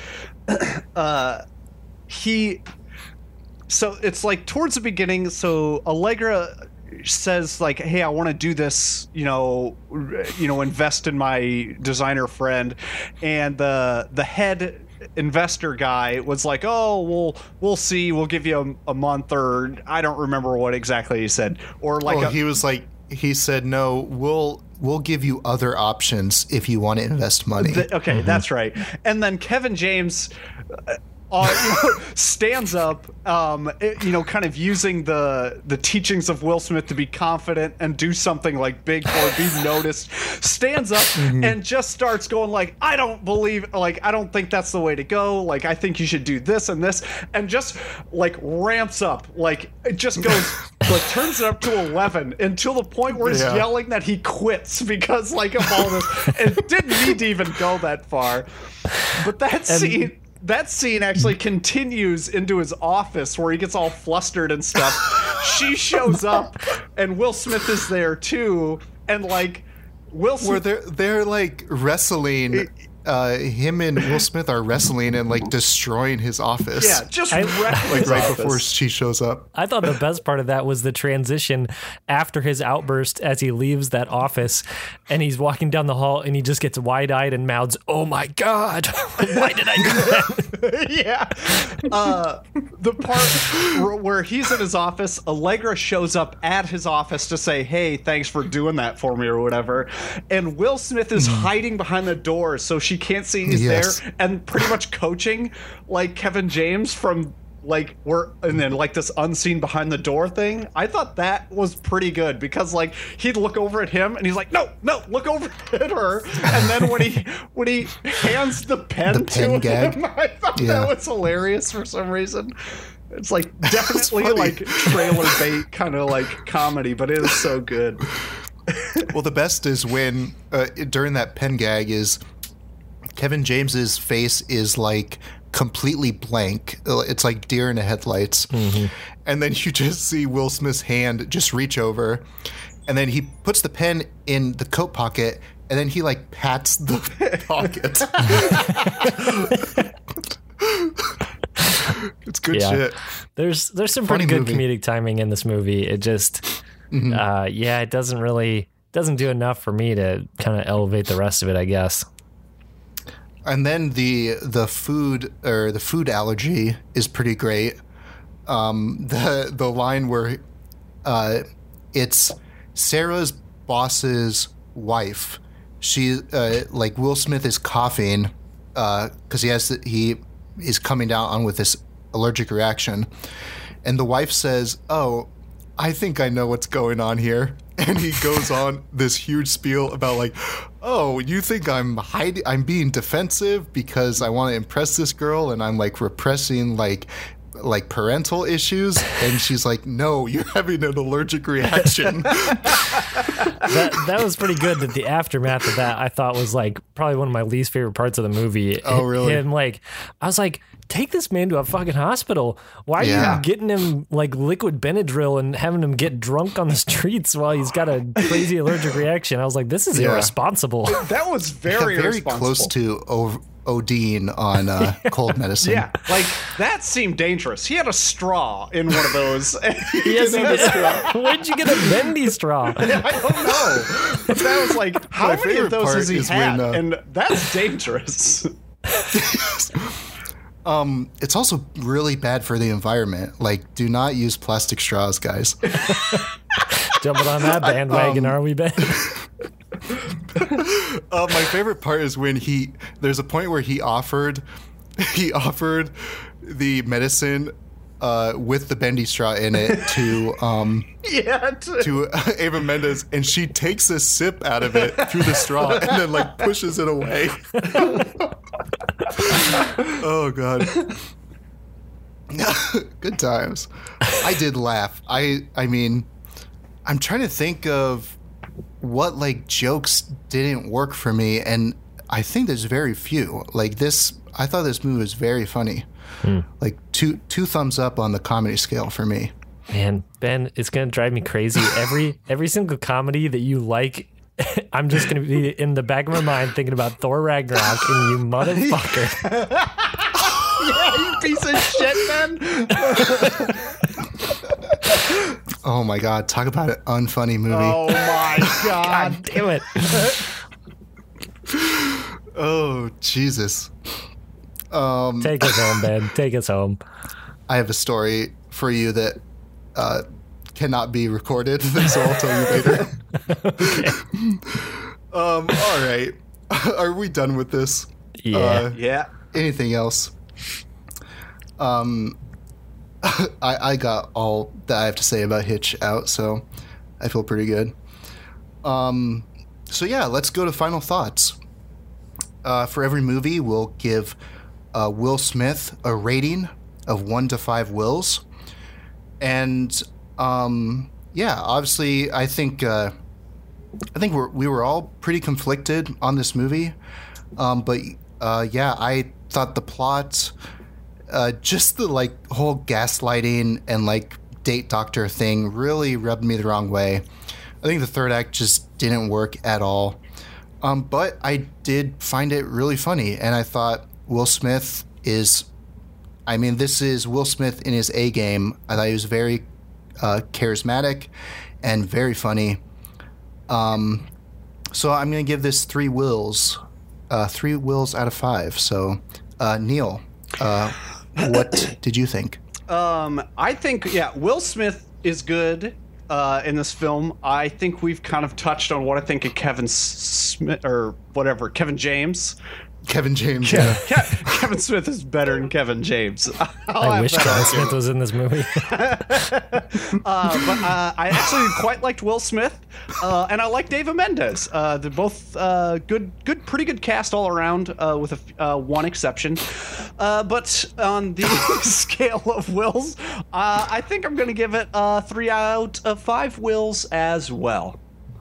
so it's like towards the beginning, so Allegra says like, hey, I want to do this, invest in my designer friend, and the head investor guy was like, oh, we'll see, we'll give you a month, or I don't remember what exactly he said, or like he said no, we'll give you other options if you want to invest money. Okay, that's right. And then Kevin James stands up, kind of using the teachings of Will Smith to be confident and do something like big or be noticed, stands up and just starts going like, I don't think that's the way to go. Like, I think you should do this and this, and just like ramps up. Like, it just goes, like, turns it up to 11 until the point where he's yelling that he quits because like of all this. It didn't need to even go that far. But that scene actually continues into his office where he gets all flustered and stuff. She shows up and Will Smith is there too, and like Will Smith, where they're like wrestling. Him and Will Smith are wrestling and like destroying his office. Yeah, just wrecking like his right office. before she shows up. I thought the best part of that was the transition after his outburst as he leaves that office and he's walking down the hall and he just gets wide-eyed and mouths, "Oh my God, why did I do that?" Yeah. The part where he's in his office, Allegra shows up at his office to say, "Hey, thanks for doing that for me," or whatever. And Will Smith is hiding behind the door so she can't see he's there, and pretty much coaching like Kevin James from like and then like this unseen behind the door thing. I thought that was pretty good because like he'd look over at him and he's like, no, look over at her. And then when he hands the pen to gag. him, I thought that was hilarious for some reason. It's like definitely like trailer bait kind of like comedy, but it is so good. Well, the best is when during that pen gag is Kevin James's face is like completely blank. It's like deer in the headlights. And then you just see Will Smith's hand just reach over, and then he puts the pen in the coat pocket, and then he like pats the pocket. It's good shit. There's some Funny pretty good movie. comedic timing in this movie. It just it doesn't do enough for me to kind of elevate the rest of it, I guess. And then the food allergy is pretty great. The line where it's Sarah's boss's wife. She like Will Smith is coughing because he is coming down on with this allergic reaction, and the wife says, "Oh, I think I know what's going on here." And he goes on this huge spiel about like, "Oh, you think I'm being defensive because I want to impress this girl and I'm like repressing like parental issues?" And she's like, "No, you're having an allergic reaction." That was pretty good. That the aftermath of that I thought was like probably one of my least favorite parts of the movie. Oh, really? And like I was like, take this man to a fucking hospital. Why are you getting him like liquid Benadryl and having him get drunk on the streets while he's got a crazy allergic reaction? I was like, this is irresponsible. That was very close to ODing on cold medicine. Yeah, like that seemed dangerous. He had a straw in one of those. Yes, he did. Where'd you get a bendy straw? I don't know. But that was like, how My many of favorite those part has he is had? when, And that's dangerous. It's also really bad for the environment. Like, do not use plastic straws, guys. Jumping on that bandwagon, are we, Ben? My favorite part is when there's a point where he offered the medicine with the bendy straw in it to Ava Mendes, and she takes a sip out of it through the straw and then like pushes it away. Oh god. Good times. I did laugh. I mean, I'm trying to think of what like jokes didn't work for me, and I think there's very few. Like this, I thought this movie was very funny. Like two thumbs up on the comedy scale for me. Man, Ben, it's gonna drive me crazy. Every single comedy that you like, I'm just gonna be in the back of my mind thinking about Thor Ragnarok and you motherfucker. Yeah, you piece of shit, Ben. Oh my god, talk about an unfunny movie. Oh my god. God damn it. Oh Jesus. Take us home, Ben. Take us home. I have a story for you that cannot be recorded, so I'll tell you later. Okay. All right. Are we done with this? Yeah. Yeah. Anything else? I got all that I have to say about Hitch out, so I feel pretty good. So yeah, let's go to final thoughts. For every movie, we'll give Will Smith a rating of 1 to 5 wills. And yeah, obviously, I think we were all pretty conflicted on this movie. But yeah, I thought the plot, just the like whole gaslighting and like date doctor thing really rubbed me the wrong way. I think the third act just didn't work at all. But I did find it really funny, and I thought Will Smith is, I mean, this is Will Smith in his A game. I thought he was very charismatic and very funny. So I'm going to give this 3 wills. 3 wills out of 5. So, Neil, what did you think? I think, yeah, Will Smith is good in this film. I think we've kind of touched on what I think of Kevin Smith, or whatever, Kevin James. Kevin James, yeah. Kevin Smith is better than Kevin James. I wish Kevin Smith was in this movie. But I actually quite liked Will Smith, and I like David Mendes. They're both pretty good cast all around, with one exception. But on the scale of wills, I think I'm going to give it 3 out of 5 wills as well.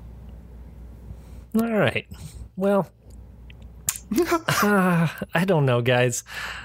All right. Well, I don't know, guys.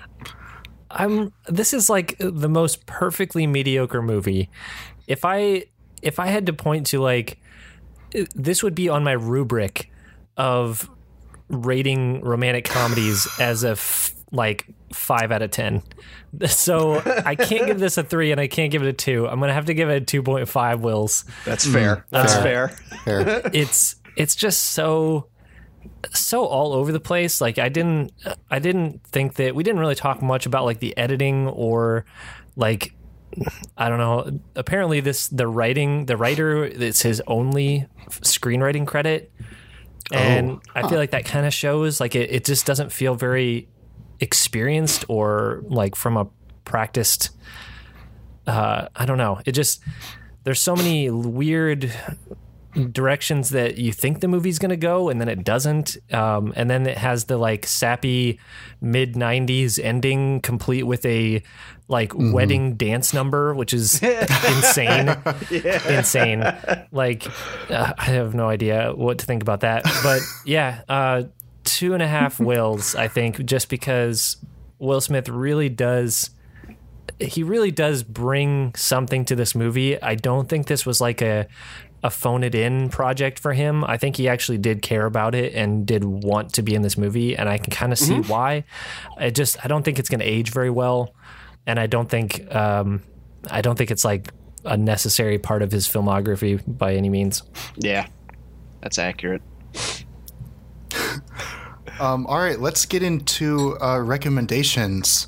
This is like the most perfectly mediocre movie. If I had to point to, like, this would be on my rubric of rating romantic comedies as a 5 out of 10. So I can't give this a 3 and I can't give it a 2. I'm gonna have to give it a 2.5 wills. That's fair. That's fair. It's just so all over the place. Like, I didn't think that we didn't really talk much about like the editing or like, I don't know. Apparently the writer, it's his only screenwriting credit. And I feel like that kind of shows, like, it just doesn't feel very experienced or like from a practiced, I don't know. It just, there's so many weird directions that you think the movie's going to go and then it doesn't, and then it has the like sappy mid-90s ending complete with a like wedding dance number, which is insane. Insane. Like, I have no idea what to think about that, but yeah, 2.5 wills, I think, just because Will Smith really does bring something to this movie. I don't think this was like a phone it in project for him. I think he actually did care about it and did want to be in this movie, and I can kind of see why. I don't think it's going to age very well, and I don't think it's like a necessary part of his filmography by any means. Yeah, that's accurate. All right, let's get into recommendations.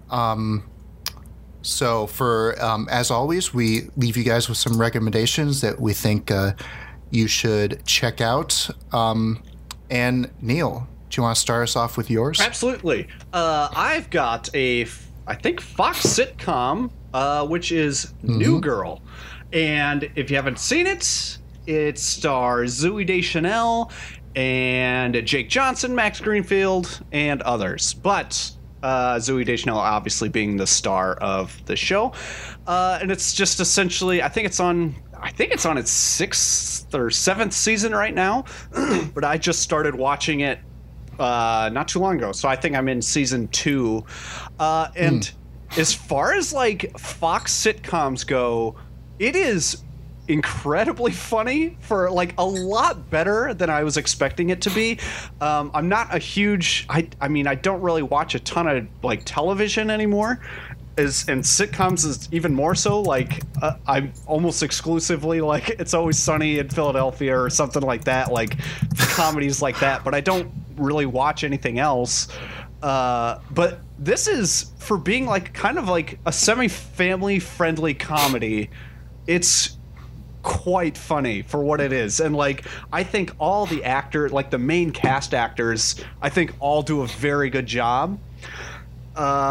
So for, as always, we leave you guys with some recommendations that we think you should check out. And Neil, do you want to start us off with yours? Absolutely. I've got I think Fox sitcom, which is New Girl. And if you haven't seen it, it stars Zooey Deschanel and Jake Johnson, Max Greenfield, and others. But Zooey Deschanel obviously being the star of the show, and it's just essentially, I think it's on its 6th or 7th season right now, but I just started watching it not too long ago, so I think I'm in season 2. And as far as like Fox sitcoms go, it is incredibly funny, for like a lot better than I was expecting it to be. I'm not a huge, I mean, I don't really watch a ton of like television anymore, and sitcoms is even more so. Like I'm almost exclusively like It's Always Sunny in Philadelphia or something like that, like comedies like that, but I don't really watch anything else. But this is, for being like kind of like a semi-family friendly comedy, it's quite funny for what it is. And like, I think all the like the main cast actors, I think all do a very good job.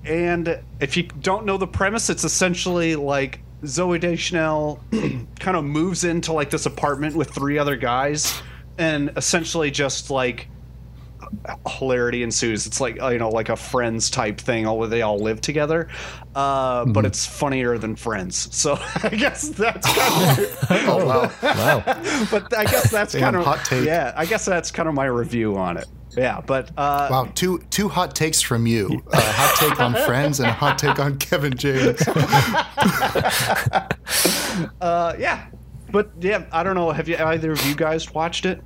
And if you don't know the premise, it's essentially like Zooey Deschanel kind of moves into like this apartment with 3 other guys, and essentially just like hilarity ensues. It's like, you know, like a Friends type thing, where they all live together, but it's funnier than Friends. So I guess that's kind of Oh wow! Wow. but I guess that's Damn, kind of hot take. Yeah, I guess that's kind of my review on it. Yeah, but Wow, two hot takes from you. A hot take on Friends and a hot take on Kevin James. yeah. But yeah, I don't know. Have you either of you guys watched it?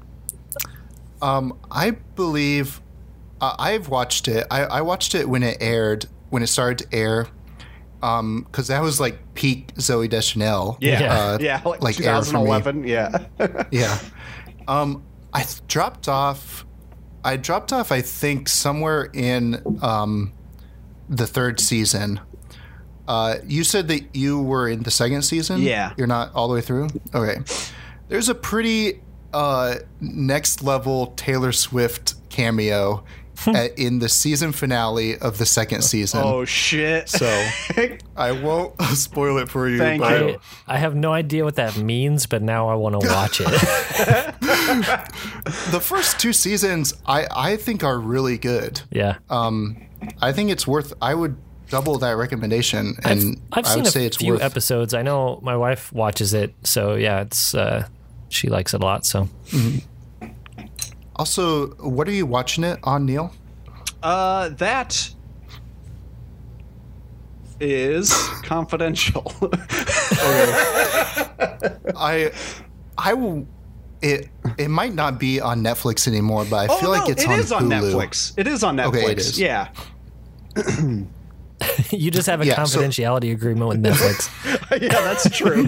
I believe I've watched it. I watched it when it aired, when it started to air, because that was like peak Zooey Deschanel. Yeah, like era for me. 2011. Yeah. Yeah. I dropped off. I think somewhere in the 3rd season. You said that you were in the 2nd season. Yeah. You're not all the way through. Okay. There's a pretty next level Taylor Swift cameo in the season finale of the 2nd season. Oh shit! So I won't spoil it for you. Thank but you. I have no idea what that means, but now I want to watch it. The first 2 seasons, I think, are really good. Yeah. I think it's worth. I would double that recommendation, and I've I seen would say a it's few worth. episodes. I know my wife watches it, so yeah, it's she likes it a lot. So Also, what are you watching it on, Neil? That is confidential. I will. It might not be on Netflix anymore, but I feel like it's it on is on Hulu. Netflix. It is on Netflix. Okay, it is. Yeah. you just have a Yeah, so- confidentiality agreement with Netflix. Yeah, that's true.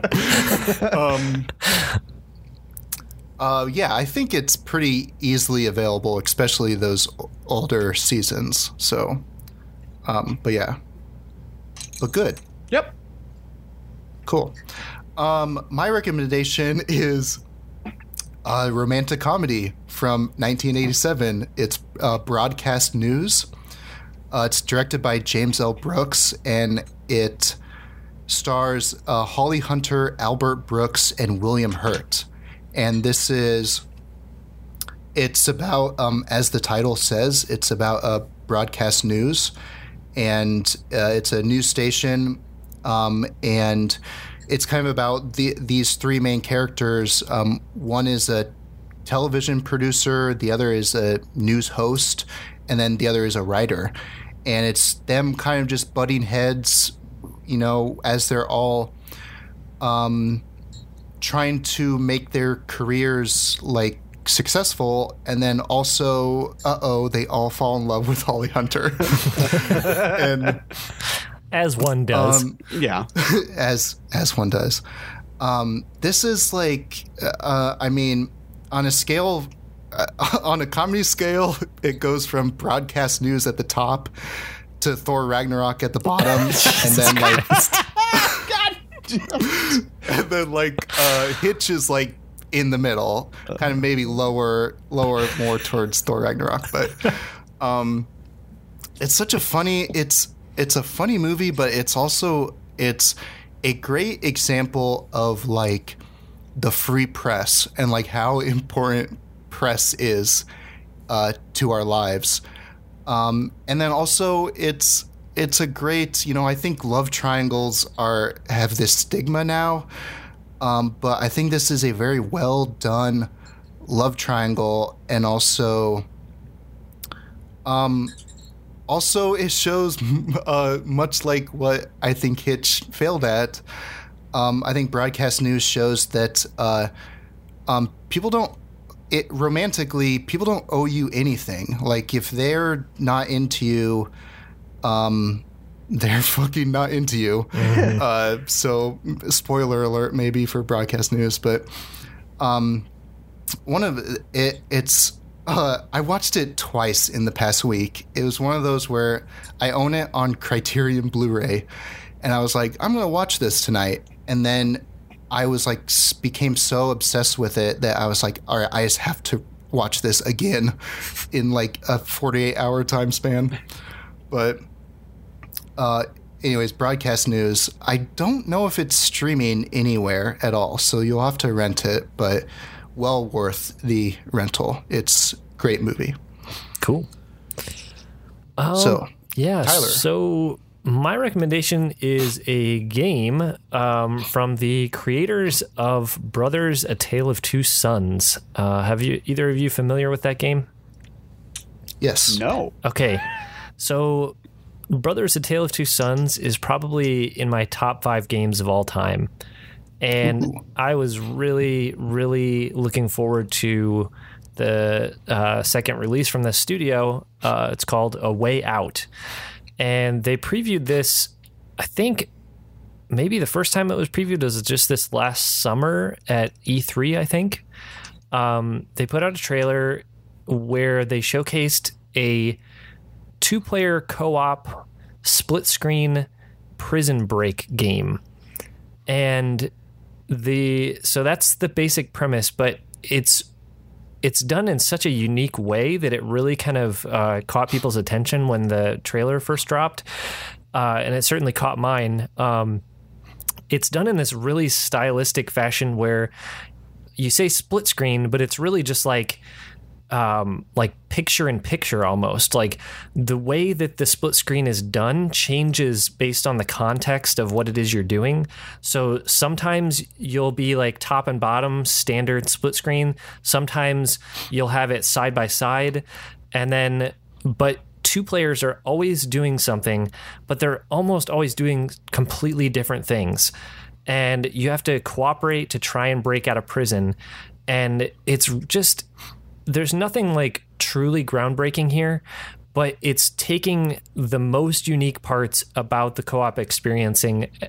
Yeah, I think it's pretty easily available, especially those older seasons. So, but yeah, but good, Yep. cool. My recommendation is a romantic comedy from 1987. It's Broadcast News. It's directed by James L. Brooks, and it stars Holly Hunter, Albert Brooks, and William Hurt. And it's about, as the title says, it's about broadcast news, and it's a news station, and it's kind of about these 3 main characters. One is a television producer, the other is a news host, and then the other is a writer. And it's them kind of just butting heads, you know, as they're all trying to make their careers like successful, and then also they all fall in love with Holly Hunter. And As one does. Yeah. as one does. This is like I mean, on a scale on a comedy scale, it goes from Broadcast News at the top to Thor Ragnarok at the bottom, and then like and then like Hitch is like in the middle, kind of maybe lower more towards Thor Ragnarok. But it's such a funny it's a funny movie, but it's a great example of like the free press and like how important press is to our lives. And then also it's a great, you know, I think love triangles have this stigma now, but I think this is a very well done love triangle, and also it shows much like what I think Hitch failed at. I think Broadcast News shows that people don't owe you anything. Like if they're not into you, they're fucking not into you. Mm-hmm. So spoiler alert maybe for Broadcast News, but I watched it twice in the past week. It was one of those where I own it on Criterion Blu-ray, and I was like, I'm going to watch this tonight. And then I was like, became so obsessed with it that I was like, all right, I just have to watch this again in like a 48-hour time span. But anyways, broadcast news. I don't know if it's streaming anywhere at all, so you'll have to rent it, but well worth the rental. It's a great movie. Cool. So, yeah, Tyler. So my recommendation is a game from the creators of Brothers: A Tale of Two Sons. Have you either of you familiar with that game? Yes. No. Okay, so Brothers: A Tale of Two Sons is probably in my top 5 games of all time. And I was really, really looking forward to the second release from the studio. It's called A Way Out. And they previewed this, I think maybe the first time it was previewed was just this last summer at E3, I think. They put out a trailer where they showcased a 2-player co-op split-screen prison break game. And so that's the basic premise, but it's done in such a unique way that it really kind of caught people's attention when the trailer first dropped, and it certainly caught mine. It's done in this really stylistic fashion where you say split screen, but it's really just like picture in picture almost. Like the way that the split screen is done changes based on the context of what it is you're doing. So sometimes you'll be like top and bottom standard split screen. Sometimes you'll have it side by side, but 2 players are always doing something, but they're almost always doing completely different things. And you have to cooperate to try and break out of prison. And it's just, there's nothing like truly groundbreaking here, but it's taking the most unique parts about the co-op experience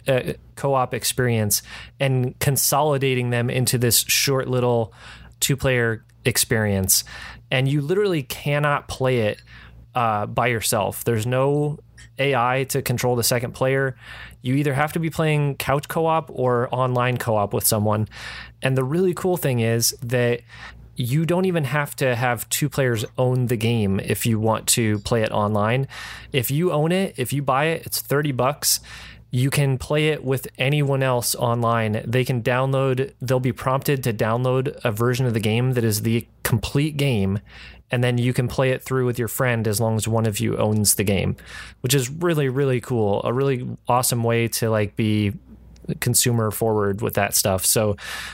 and consolidating them into this short little 2-player experience. And you literally cannot play it by yourself. There's no AI to control the second player. You either have to be playing couch co-op or online co-op with someone. And the really cool thing is that you don't even have to have 2 players own the game if you want to play it online. If you own it, if you buy it, it's $30. You can play it with anyone else online. They'll be prompted to download a version of the game that is the complete game, and then you can play it through with your friend as long as one of you owns the game, which is really, really cool. A really awesome way to like be consumer forward with that stuff. So,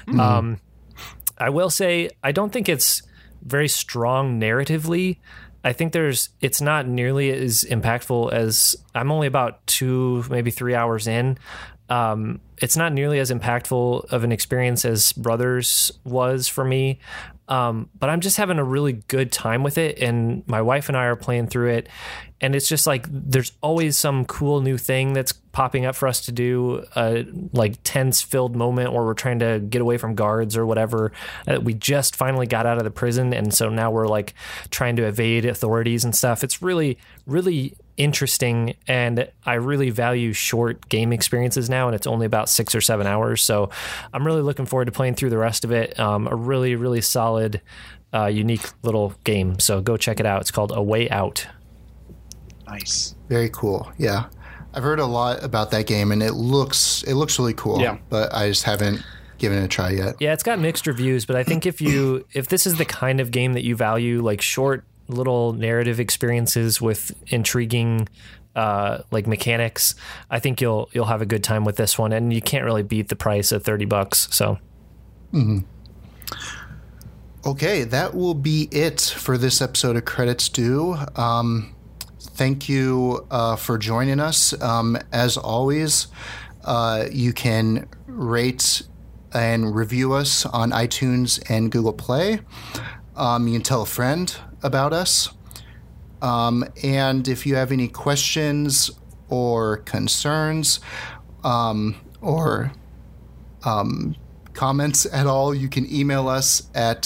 I will say, I don't think it's very strong narratively. I think it's not nearly as impactful as, I'm only about 2, maybe 3 hours in. It's not nearly as impactful of an experience as Brothers was for me. But I'm just having a really good time with it. And my wife and I are playing through it. And it's just like, there's always some cool new thing that's popping up for us to do, like tense filled moment where we're trying to get away from guards or whatever. We just finally got out of the prison. And so now we're like trying to evade authorities and stuff. It's really, really interesting. And I really value short game experiences now. And it's only about 6 or 7 hours. So I'm really looking forward to playing through the rest of it. A really, really solid, unique little game. So go check it out. It's called A Way Out. Nice. Very cool. Yeah. I've heard a lot about that game, and it looks really cool. Yeah. But I just haven't given it a try yet. Yeah, it's got mixed reviews, but I think if this is the kind of game that you value, like short little narrative experiences with intriguing like mechanics, I think you'll have a good time with this one, and you can't really beat the price of $30. So. Mm-hmm. Okay, that will be it for this episode of Credits Due. Thank you for joining us. As always, you can rate and review us on iTunes and Google Play. You can tell a friend about us. And if you have any questions or concerns or comments at all, you can email us at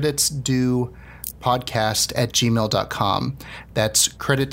creditsduepodcast@gmail.com. That's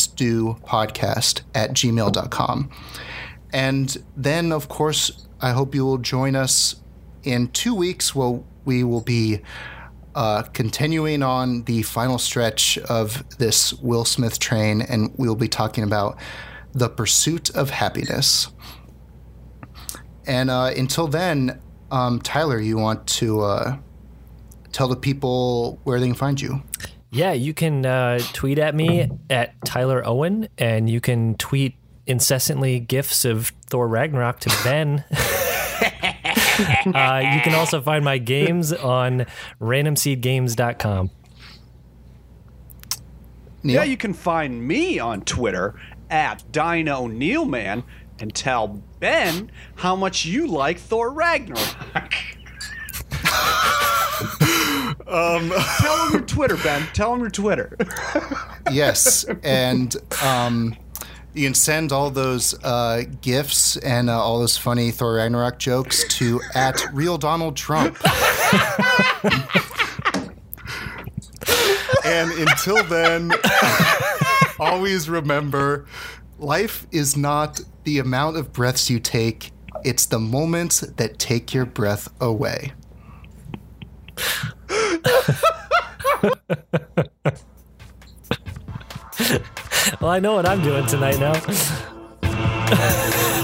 creditsduepodcast@gmail.com. And then, of course, I hope you will join us in 2 weeks. Well, we will be continuing on the final stretch of this Will Smith train, and we'll be talking about The Pursuit of Happiness. And until then, Tyler, you want to tell the people where they can find you? Yeah, you can tweet at me at Tyler Owen, and you can tweet incessantly gifs of Thor Ragnarok to Ben. You can also find my games on randomseedgames.com. Neil? Yeah, you can find me on Twitter at Dino Neilman, and tell Ben how much you like Thor Ragnarok. Tell him your Twitter, Ben. Tell him your Twitter. Yes, and you can send all those gifs and all those funny Thor Ragnarok jokes to at Real Donald Trump. And until then, always remember, life is not the amount of breaths you take, it's the moments that take your breath away. Well, I know what I'm doing tonight now.